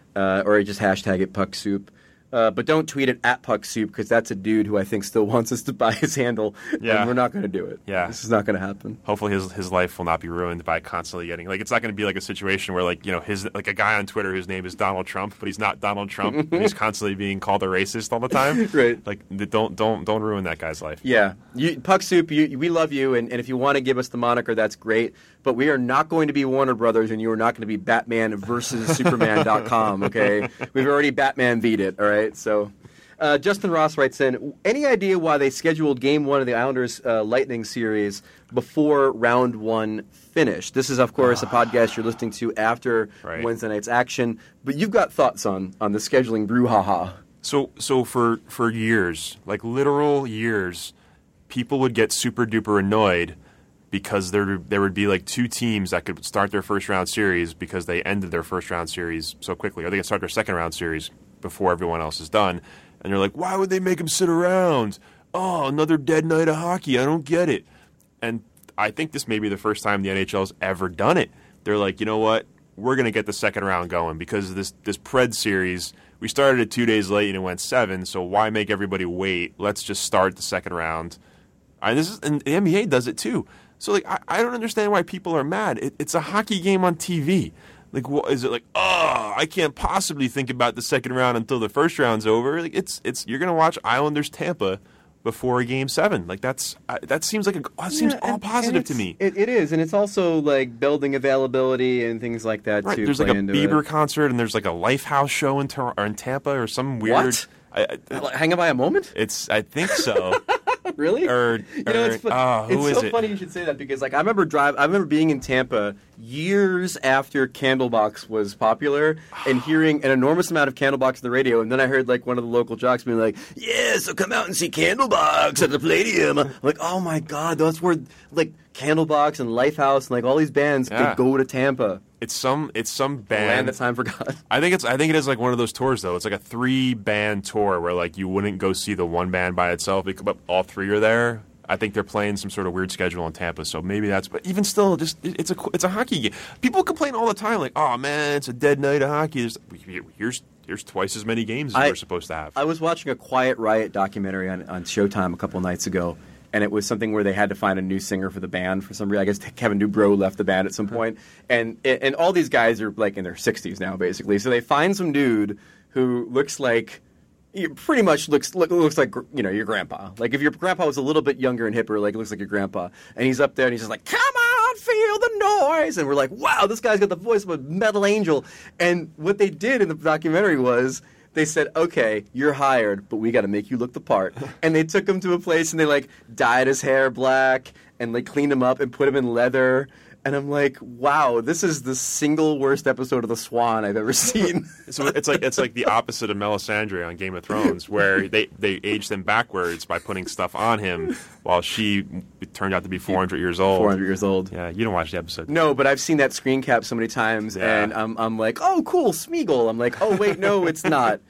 or just hashtag it Puck Soup. But don't tweet it at Puck Soup because that's a dude who I think still wants us to buy his handle. Yeah. And we're not going to do it. Yeah. This is not going to happen. Hopefully his life will not be ruined by constantly getting it's not going to be like a situation where his a guy on Twitter whose name is Donald Trump, but he's not Donald Trump. And he's constantly being called a racist all the time. Right. Don't ruin that guy's life. Yeah. Puck Soup, we love you, and if you want to give us the moniker, that's great. But we are not going to be Warner Brothers, and you are not going to be Batman versus Superman.com, okay? We've already Batman beat it, all right? So... Justin Ross writes in, any idea why they scheduled Game 1 of the Islanders Lightning series before Round 1 finished? This is, of course, a podcast you're listening to after Wednesday night's action, but you've got thoughts on the scheduling brouhaha. So for years, like literal years, people would get super duper annoyed because there would be like two teams that could start their first round series because they ended their first round series so quickly, or they could start their second round series before everyone else is done. And you're like, why would they make them sit around? Oh, another dead night of hockey. I don't get it. And I think this may be the first time the NHL's ever done it. They're like, you know what? We're going to get the second round going because this Pred series, we started it 2 days late and it went 7, so why make everybody wait? Let's just start the second round. And the NBA does it too. So I don't understand why people are mad. It's a hockey game on TV. Like, what is it like? Oh, I can't possibly think about the second round until the first round's over. Like, it's you're gonna watch Islanders Tampa before Game 7. Like that seems like seems all positive to me. It is, and it's also like building availability and things like that too. There's like a Bieber concert, and there's like a Lifehouse show in Tampa or some weird. What? Hang on by a moment? I think so. Really? It's so funny you should say that because I remember being in Tampa years after Candlebox was popular and hearing an enormous amount of Candlebox on the radio, and then I heard like one of the local jocks being like, "Yeah, so come out and see Candlebox at the Palladium." I'm like, oh my god, that's where like Candlebox and Lifehouse and like all these bands could go to Tampa. It's some band. Land that time forgot. I think it is like one of those tours though. It's like a 3-band tour where like you wouldn't go see the one band by itself, but all three are there. I think they're playing some sort of weird schedule in Tampa, so maybe that's. But even still, just it's a hockey game. People complain all the time, like, "Oh man, it's a dead night of hockey." Here's twice as many games as we're supposed to have. I was watching a Quiet Riot documentary on Showtime a couple nights ago. And it was something where they had to find a new singer for the band for some reason. I guess Kevin Dubrow left the band at some point. And all these guys are like in their 60s now, basically. So they find some dude who looks like pretty much looks like your grandpa. Like if your grandpa was a little bit younger and hipper, like it looks like your grandpa. And he's up there and he's just like, "Come on, feel the noise." And we're like, wow, this guy's got the voice of a metal angel. And what they did in the documentary was they said, "Okay, you're hired, but we got to make you look the part." And they took him to a place and they like dyed his hair black and like cleaned him up and put him in leather. And I'm like, wow, this is the single worst episode of The Swan I've ever seen. So it's like the opposite of Melisandre on Game of Thrones, where they aged him backwards by putting stuff on him, while she turned out to be 400 years old. 400 years old. Yeah, you don't watch the episode. No, but I've seen that screen cap so many times, and I'm like, oh, cool, Smeagol. I'm like, oh, wait, no, it's not.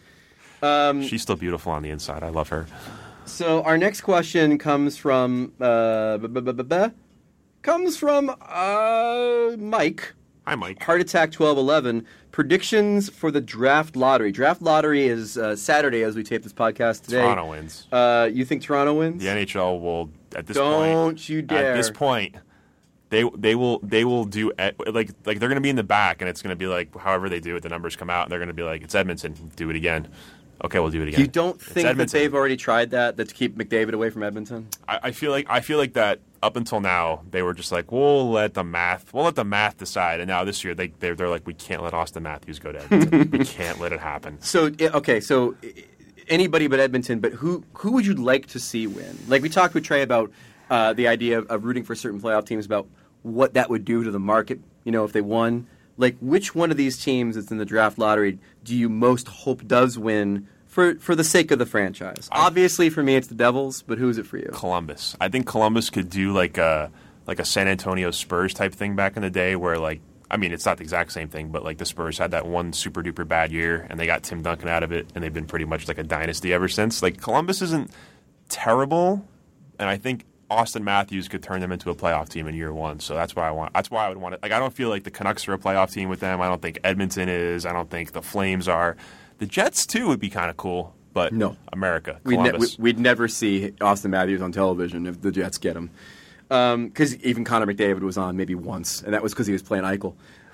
She's still beautiful on the inside. I love her. So our next question comes from Mike. Hi, Mike. Heart Attack 1211. Predictions for the draft lottery. Draft lottery is Saturday as we tape this podcast today. Toronto wins. You think Toronto wins? The NHL will at this point. Don't you dare. At this point, they will do like they're going to be in the back, and it's going to be like however they do it. The numbers come out, and they're going to be like, it's Edmonton. Do it again. Okay, we'll do it again. You don't think that they've already tried that to keep McDavid away from Edmonton? I feel like that up until now they were just like, we'll let the math decide. And now this year they're like, we can't let Austin Matthews go to Edmonton. We can't let it happen. So anybody but Edmonton. But who would you like to see win? Like we talked with Trey about the idea of rooting for certain playoff teams, about what that would do to the market. You know, if they won. Like, which one of these teams that's in the draft lottery do you most hope does win for the sake of the franchise? Obviously, for me, it's the Devils, but who is it for you? Columbus. I think Columbus could do like a San Antonio Spurs type thing back in the day where, like, I mean, it's not the exact same thing, but, like, the Spurs had that one super-duper bad year, and they got Tim Duncan out of it, and they've been pretty much like a dynasty ever since. Like, Columbus isn't terrible, and I think Austin Matthews could turn them into a playoff team in year one. So that's why I want. That's why I would want it. Like I don't feel like the Canucks are a playoff team with them. I don't think Edmonton is. I don't think the Flames are. The Jets too would be kind of cool. But No. America, We'd, Columbus. we'd never see Austin Matthews on television if the Jets get him. Because even Connor McDavid was on maybe once, and that was because he was playing Eichel.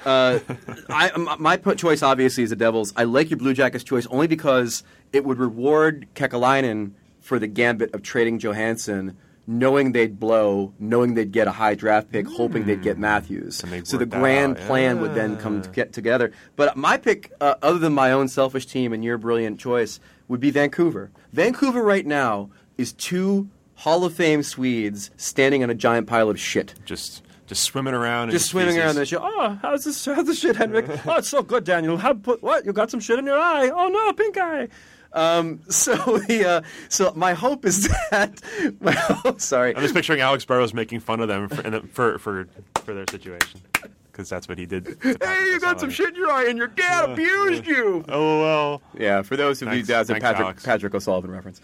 My choice, obviously, is the Devils. I like your Blue Jackets choice only because it would reward Kekalainen for the gambit of trading Johansson, knowing they'd blow, knowing they'd get a high draft pick, hoping they'd get Matthews. And they'd So the work that grand out. plan would then come to get together. But my pick, other than my own selfish team and your brilliant choice, would be Vancouver. Vancouver right now is 2 Hall of Fame Swedes standing on a giant pile of shit. just swimming around. Just swimming around the shit. Oh, how's the shit, Henrik? Oh, it's so good, Daniel. What? You got some shit in your eye? Oh no, pink eye. So my hope is that. Sorry. I'm just picturing Alex Burrows making fun of them for their situation because that's what he did. Hey, you got some shit in your eye, and your dad abused you. Oh well. Yeah, for those of you Thanks- that's a thanks, Alex. Patrick O'Sullivan reference.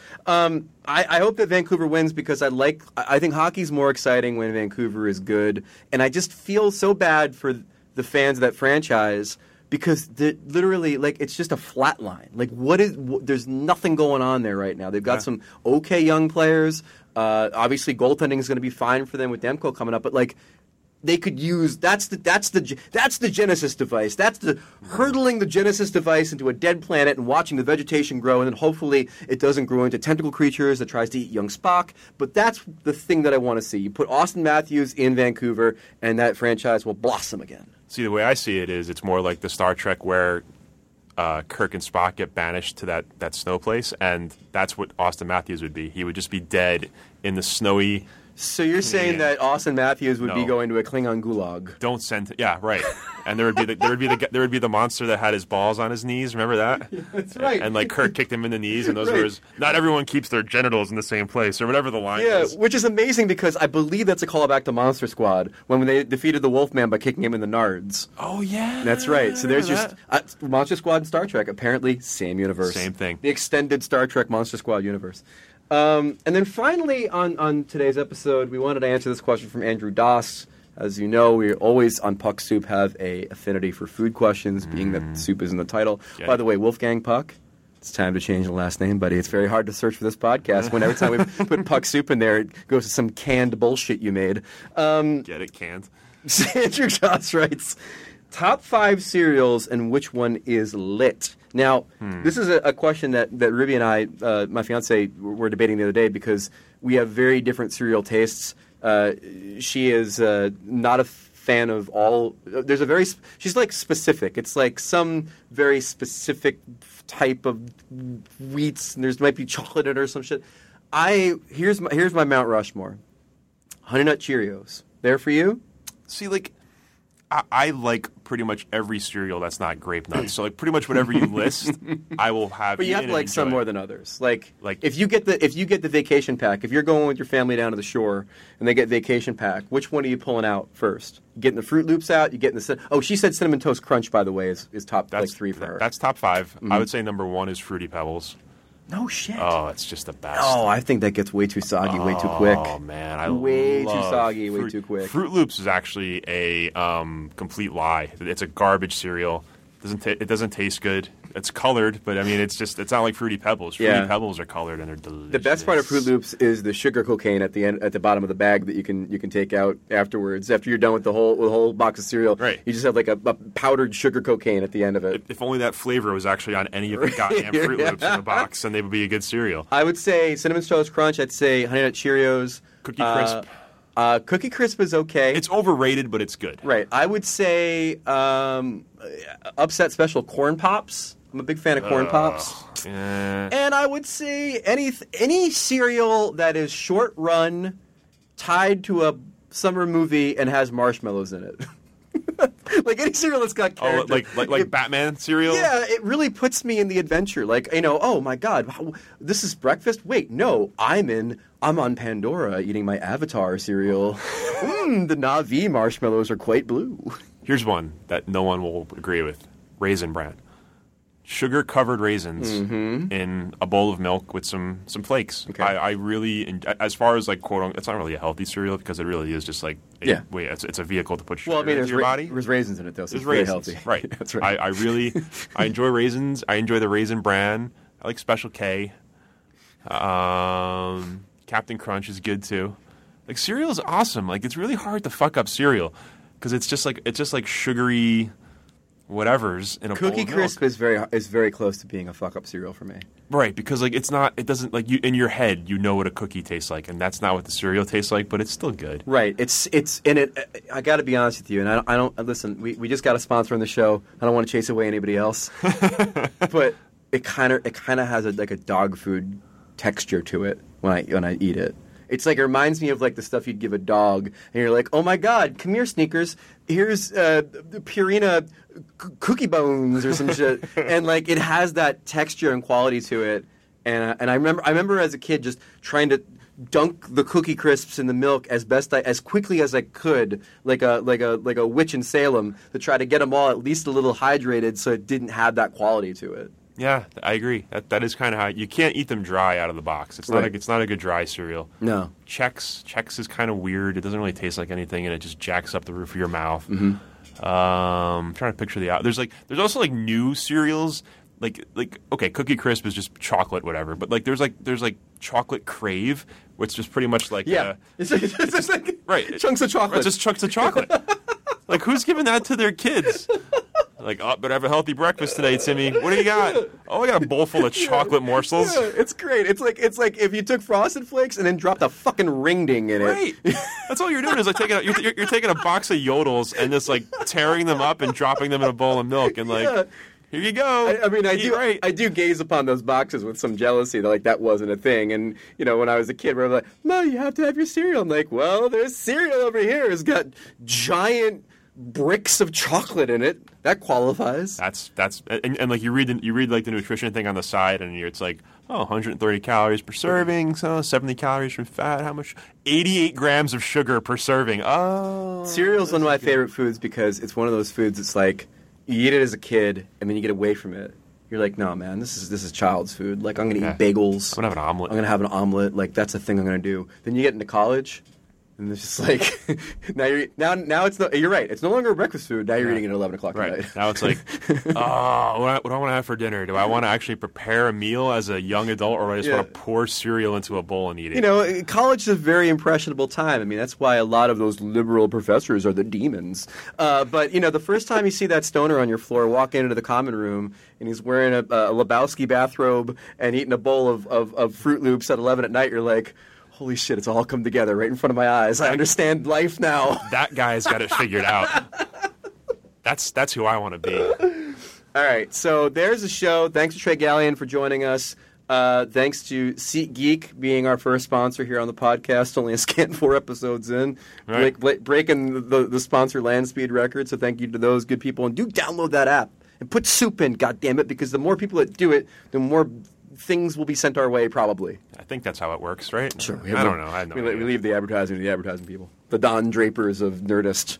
I hope that Vancouver wins because I think hockey's more exciting when Vancouver is good, and I just feel so bad for the fans of that franchise because literally, like, it's just a flat line. Like, there's nothing going on there right now. They've got some okay young players. Obviously, goaltending is going to be fine for them with Demko coming up, but like. They could use that's the Genesis device. That's the hurtling the Genesis device into a dead planet and watching the vegetation grow, and then hopefully it doesn't grow into tentacle creatures that tries to eat young Spock. But that's the thing that I want to see. You put Austin Matthews in Vancouver, and that franchise will blossom again. See, the way I see it is it's more like the Star Trek where Kirk and Spock get banished to that snow place, and that's what Austin Matthews would be. He would just be dead in the snowy. So you're saying that Austin Matthews would be No. going to a Klingon gulag? Don't send. Yeah, right. And there would be the monster that had his balls on his knees. Remember that? That's right. And like Kirk kicked him in the knees, and those Right. were his. Not everyone keeps their genitals in the same place, or whatever the line Yeah, is. which is amazing because I believe that's a callback to Monster Squad when they defeated the Wolfman by kicking him in the nards. Oh yeah, That's right. So there's Remember just Monster Squad and Star Trek. Apparently, same universe. Same thing. The extended Star Trek Monster Squad universe. And then finally, on today's episode, we wanted to answer this question from Andrew Doss. As you know, we always on Puck Soup have a affinity for food questions, being that soup is in the title. Yeah. By the way, Wolfgang Puck. It's time to change the last name, buddy. It's very hard to search for this podcast when every time we put Puck Soup in there, it goes to some canned bullshit you made. Get it, can't. Andrew Joss writes, top 5 cereals and which one is lit? Now, this is a question that Ruby and I, my fiance, were debating the other day because we have very different cereal tastes. She is not a fan of all. She's like specific. It's like some very specific type of wheats, and might be chocolate in it or some shit. Here's my Mount Rushmore. Honey Nut Cheerios. There for you? See, like, I like pretty much every cereal that's not grape nuts. So, like, pretty much whatever you list, I will have. But you have eaten to like and some enjoyed. more than others. Like Like- if you get the vacation pack, if you're going with your family down to the shore and they get vacation pack, which one are you pulling out first? You getting the Fruit Loops out? You getting the she said Cinnamon Toast Crunch, by the way, is top That's like 3 for her. That's top 5. I would say number 1 is Fruity Pebbles. no shit. Oh, it's just the best. Oh, I think that gets way too soggy, way too quick. Oh man, I Way too love soggy, way Fruit- too quick. Fruit Loops is actually a complete lie. It's a garbage cereal. It doesn't taste good. It's colored, but I mean, it's not like Fruity Pebbles. Fruity Yeah. Pebbles are colored and they're delicious. The best part of Fruit Loops is the sugar cocaine at the end, at the bottom of the bag that you can take out afterwards. After you're done with the whole box of cereal, Right. You just have like a powdered sugar cocaine at the end of it. If only that flavor was actually on any of the goddamn Fruit Loops in the box, then they would be a good cereal. I would say Cinnamon Toast Crunch. I'd say Honey Nut Cheerios. Cookie Crisp. Cookie Crisp is okay. It's overrated, but it's good. right. I would say Upset Special Corn Pops. I'm a big fan of Corn Pops. Yeah. And I would say any cereal that is short run, tied to a summer movie, and has marshmallows in it. Like any cereal that's got Oh, character. like Batman cereal? Yeah, it really puts me in the adventure. Like, oh my God, this is breakfast? Wait, no, I'm on Pandora eating my Avatar cereal. The Na'vi marshmallows are quite blue. Here's one that no one will agree with. Raisin Bran. sugar-covered raisins in a bowl of milk with some flakes. Okay. I really, as far as like quote, it's not really a healthy cereal because it really is just like it's a vehicle to put sugar into your body. There's raisins in it though, so There's it's very raisins, healthy. right? That's right. I really I enjoy raisins. I enjoy the Raisin Bran. I like Special K. Captain Crunch is good too. Like cereal is awesome. Like it's really hard to fuck up cereal because it's just like sugary whatever's in a bowl Cookie of Crisp milk. is very close to being a fuck up cereal for me. Right, because like it doesn't like you in your head you know what a cookie tastes like, and that's not what the cereal tastes like, but it's still good. Right. It's in it. I got to be honest with you, and I don't listen. We just got a sponsor on the show. I don't want to chase away anybody else, but it kind of has a dog food texture to it when I eat it. It's like it reminds me of like the stuff you'd give a dog, and you're like, oh my god, come here, Sneakers. Here's Purina cookie bones or some shit, and like it has that texture and quality to it. And I remember as a kid just trying to dunk the Cookie Crisps in the milk as quickly as I could, like a witch in Salem, to try to get them all at least a little hydrated, so it didn't have that quality to it. Yeah, I agree. That is kind of how you can't eat them dry out of the box. It's not Right. it's not a good dry cereal. No. Chex is kind of weird. It doesn't really taste like anything, and it just jacks up the roof of your mouth. Mm-hmm. I'm trying to picture there's also like new cereals like okay, Cookie Crisp is just chocolate whatever, but like there's like Chocolate Crave, which is pretty much like It's just like right chunks of chocolate. It's just chunks of chocolate. Like who's giving that to their kids? Like, oh, better have a healthy breakfast today, Timmy. What do you got? Oh, I got a bowl full of chocolate morsels. Yeah, it's great. It's like if you took Frosted Flakes and then dropped a fucking ring ding in it. Right. That's all you're doing is like you're taking a box of Yodels and just like tearing them up and dropping them in a bowl of milk and like, Yeah. here you go. I mean, Eat I do gaze upon those boxes with some jealousy that like that wasn't a thing. And you know, when I was a kid, we were like, "No, you have to have your cereal." I'm like, "Well, there's cereal over here. It's got giant bricks of chocolate in it. That qualifies." That's and like you read like the nutrition thing on the side and it's like 130 calories per serving, so 70 calories from fat. How much? 88 grams of sugar per serving. Oh, Cereal's one of my favorite foods because it's one of those foods. It's like you eat it as a kid and then you get away from it. You're like, no, man, this is child's food. Like I'm gonna eat bagels. I'm gonna have an omelet. I'm gonna have an omelet. Like that's a thing I'm gonna do. Then you get into college. And it's just like now it's you're right. It's no longer a breakfast food. Now you're eating it at 11 o'clock at Right. night. Now it's like, what do I want to have for dinner? Do I want to actually prepare a meal as a young adult, or do I just want to pour cereal into a bowl and eat it? You know, college is a very impressionable time. I mean, that's why a lot of those liberal professors are the demons. But, you know, the first time you see that stoner on your floor walk into the common room and he's wearing a Lebowski bathrobe and eating a bowl of Fruit Loops at 11 at night, you're like, holy shit, it's all come together right in front of my eyes. I understand life now. That guy's got it figured out. That's who I want to be. All right, so there's the show. Thanks to Trey Gallion for joining us. Thanks to SeatGeek being our first sponsor here on the podcast, only a scant 4 episodes in. Right. Breaking the sponsor land speed record, so thank you to those good people. And do download that app and put soup in, goddammit, because the more people that do it, the more things will be sent our way, probably. I think that's how it works, right? Sure. I don't know. I have no we idea. leave the advertising to the advertising people. The Don Drapers of Nerdist.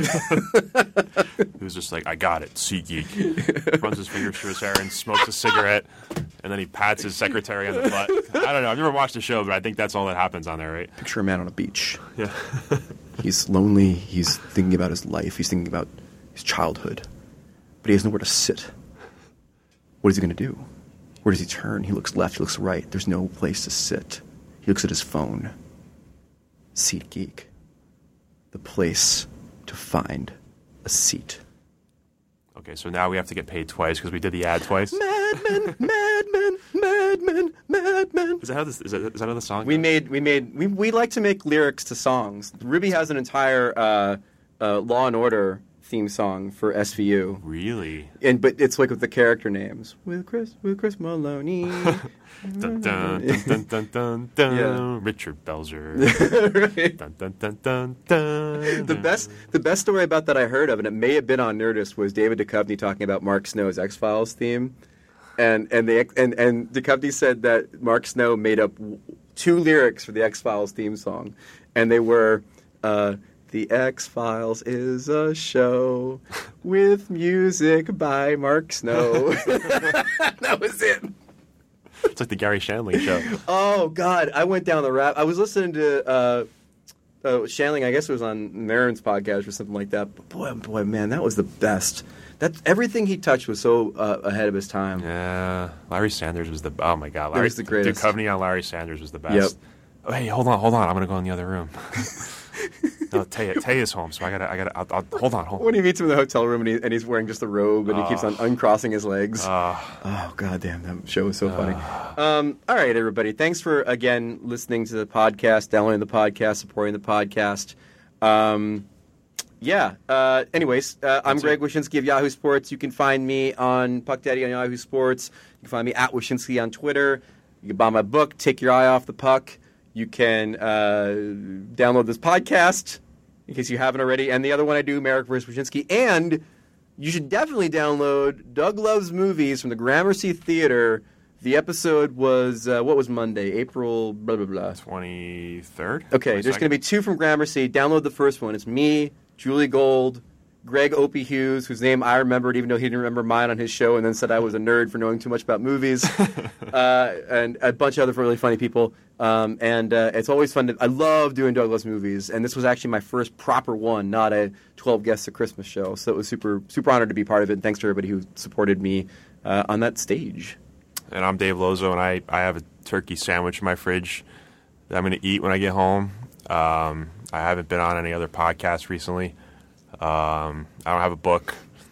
Who's just like, I got it, SeatGeek. Runs his fingers through his hair and smokes a cigarette, and then he pats his secretary on the butt. I don't know. I've never watched the show, but I think that's all that happens on there, right? Picture a man on a beach. Yeah. He's lonely. He's thinking about his life. He's thinking about his childhood. But he doesn't know where to sit. What is he going to do? Where does he turn? He looks left. He looks right. There's no place to sit. He looks at his phone. SeatGeek. The place to find a seat. Okay, so now we have to get paid twice because we did the ad twice. Madmen, madmen, madmen, madmen. Is that how the song We goes? like to make lyrics to songs. Ruby has an entire Law and Order theme song for SVU. Really? But it's like with the character names. With Chris Maloney. Dun, dun, dun, dun, dun, dun, dun. Yeah. Richard Belzer. Right. Dun, dun, dun, dun, dun, The best story about that I heard of, and it may have been on Nerdist, was David Duchovny talking about Mark Snow's X-Files theme. And Duchovny said that Mark Snow made up 2 lyrics for the X-Files theme song. And they were, The X-Files is a show with music by Mark Snow. That was it. It's like the Gary Shandling show. Oh, God. I went down the rap. I was listening to Shandling, I guess it was on Maron's podcast or something like that. But boy, man, that was the best. Everything he touched was so ahead of his time. Yeah. Larry Sanders was oh, my God. He was the greatest. Duchovny on Larry Sanders was the best. Yep. Oh, hey, hold on. I'm going to go in the other room. No, Tay is home, so I'll hold on. When he meets him in the hotel room and he's wearing just a robe and he keeps on uncrossing his legs. Oh, goddamn, that show was so funny. All right, everybody. Thanks for, again, listening to the podcast, downloading the podcast, supporting the podcast. Anyways, I'm Greg Wyshynski of Yahoo Sports. You can find me on Puck Daddy on Yahoo Sports. You can find me at Wyshynski on Twitter. You can buy my book, Take Your Eye Off the Puck. You can download this podcast, in case you haven't already, and the other one I do, Merrick vs. Wyshynski. And you should definitely download Doug Loves Movies from the Gramercy Theater. The episode was, what was Monday? April blah, blah, blah. 23rd? Okay, 22nd? there's going to be 2 from Gramercy. Download the first one. It's me, Julie Gold, Greg Opie Hughes, whose name I remembered even though he didn't remember mine on his show, and then said I was a nerd for knowing too much about movies, and a bunch of other really funny people. It's always fun. I love doing Doug Loves Movies, and this was actually my first proper one, not a 12 Guests at Christmas show. So it was super, super honored to be part of it, and thanks to everybody who supported me on that stage. And I'm Dave Lozo, and I have a turkey sandwich in my fridge that I'm going to eat when I get home. I haven't been on any other podcasts recently. I don't have a book.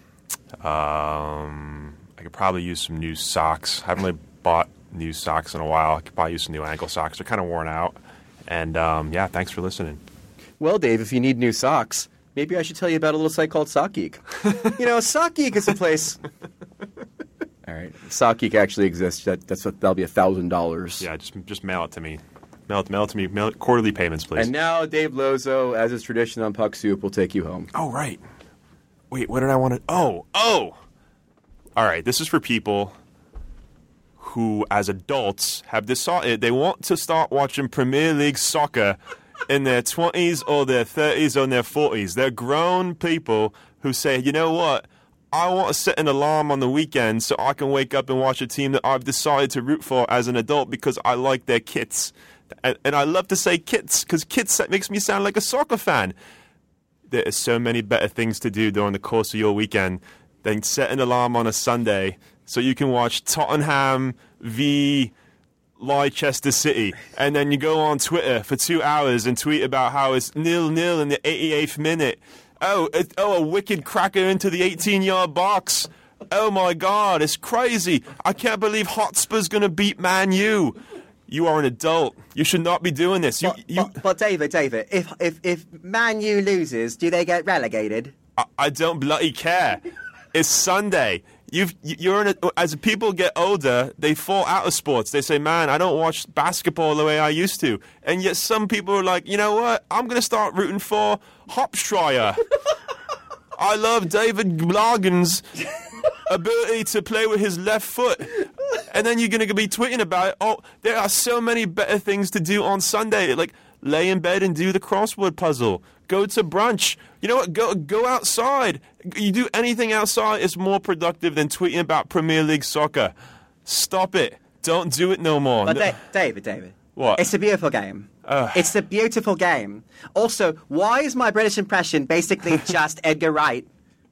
I could probably use some new socks. I haven't really bought new socks in a while. I could probably use some new ankle socks. They're kind of worn out. And, thanks for listening. Well, Dave, if you need new socks, maybe I should tell you about a little site called Sock Geek. Sock Geek is a place... All right. Sock Geek actually exists. That'll be $1,000. Yeah, just mail it to me. Mail it to me. Mail it, quarterly payments, please. And now Dave Lozo, as is tradition on Puck Soup, will take you home. Oh, right. Wait, what did I want to... Oh! All right, this is for people who, as adults, have decided they want to start watching Premier League soccer in their 20s or their 30s or their 40s. They're grown people who say, you know what? I want to set an alarm on the weekend so I can wake up and watch a team that I've decided to root for as an adult because I like their kits. And I love to say kits because kits makes me sound like a soccer fan. There are so many better things to do during the course of your weekend than set an alarm on a Sunday so you can watch Tottenham v Leicester City. And then you go on Twitter for 2 hours and tweet about how it's 0-0 in the 88th minute. A wicked cracker into the 18-yard box. Oh, my God, it's crazy. I can't believe Hotspur's going to beat Man U. You are an adult. You should not be doing this. But David, if Man U loses, do they get relegated? I don't bloody care. It's Sunday. As people get older, they fall out of sports. They say, man, I don't watch basketball the way I used to. And yet some people are like, you know what? I'm going to start rooting for Hopstryer. I love David Blagan's ability to play with his left foot. And then you're going to be tweeting about it. Oh, there are so many better things to do on Sunday. Like lay in bed and do the crossword puzzle. Go to brunch. You know what? Go outside. You do anything outside is more productive than tweeting about Premier League soccer. Stop it. Don't do it no more. But David. What? It's a beautiful game. It's a beautiful game. Also, why is my British impression basically just Edgar Wright?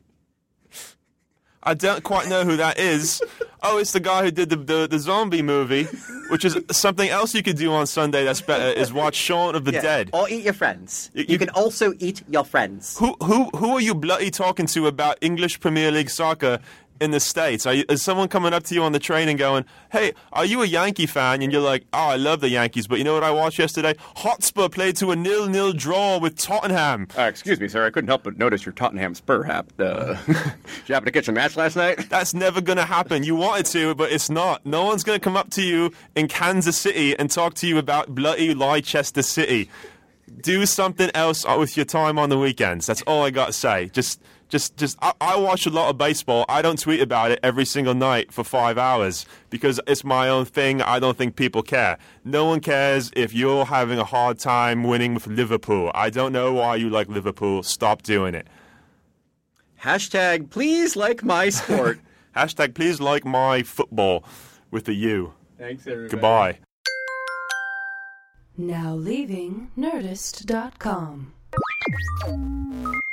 I don't quite know who that is. Oh, it's the guy who did the zombie movie, which is something else you could do on Sunday that's better, is watch Shaun of the Dead. Or eat your friends. You can also eat your friends. Who are you bloody talking to about English Premier League soccer in the States? Is someone coming up to you on the train and going, hey, are you a Yankee fan? And you're like, oh, I love the Yankees, but you know what I watched yesterday? Hotspur played to a 0-0 draw with Tottenham. Excuse me, sir, I couldn't help but notice your Tottenham Spur hat. Did you happen to catch a match last night? That's never going to happen. You wanted to, but it's not. No one's going to come up to you in Kansas City and talk to you about bloody Leicester City. do something else with your time on the weekends. That's all I got to say. I watch a lot of baseball. I don't tweet about it every single night for 5 hours because it's my own thing. I don't think people care. No one cares if you're having a hard time winning with Liverpool. I don't know why you like Liverpool. Stop doing it. Hashtag please like my sport. Hashtag please like my football with the U. Thanks, everybody. Goodbye. Now leaving Nerdist.com.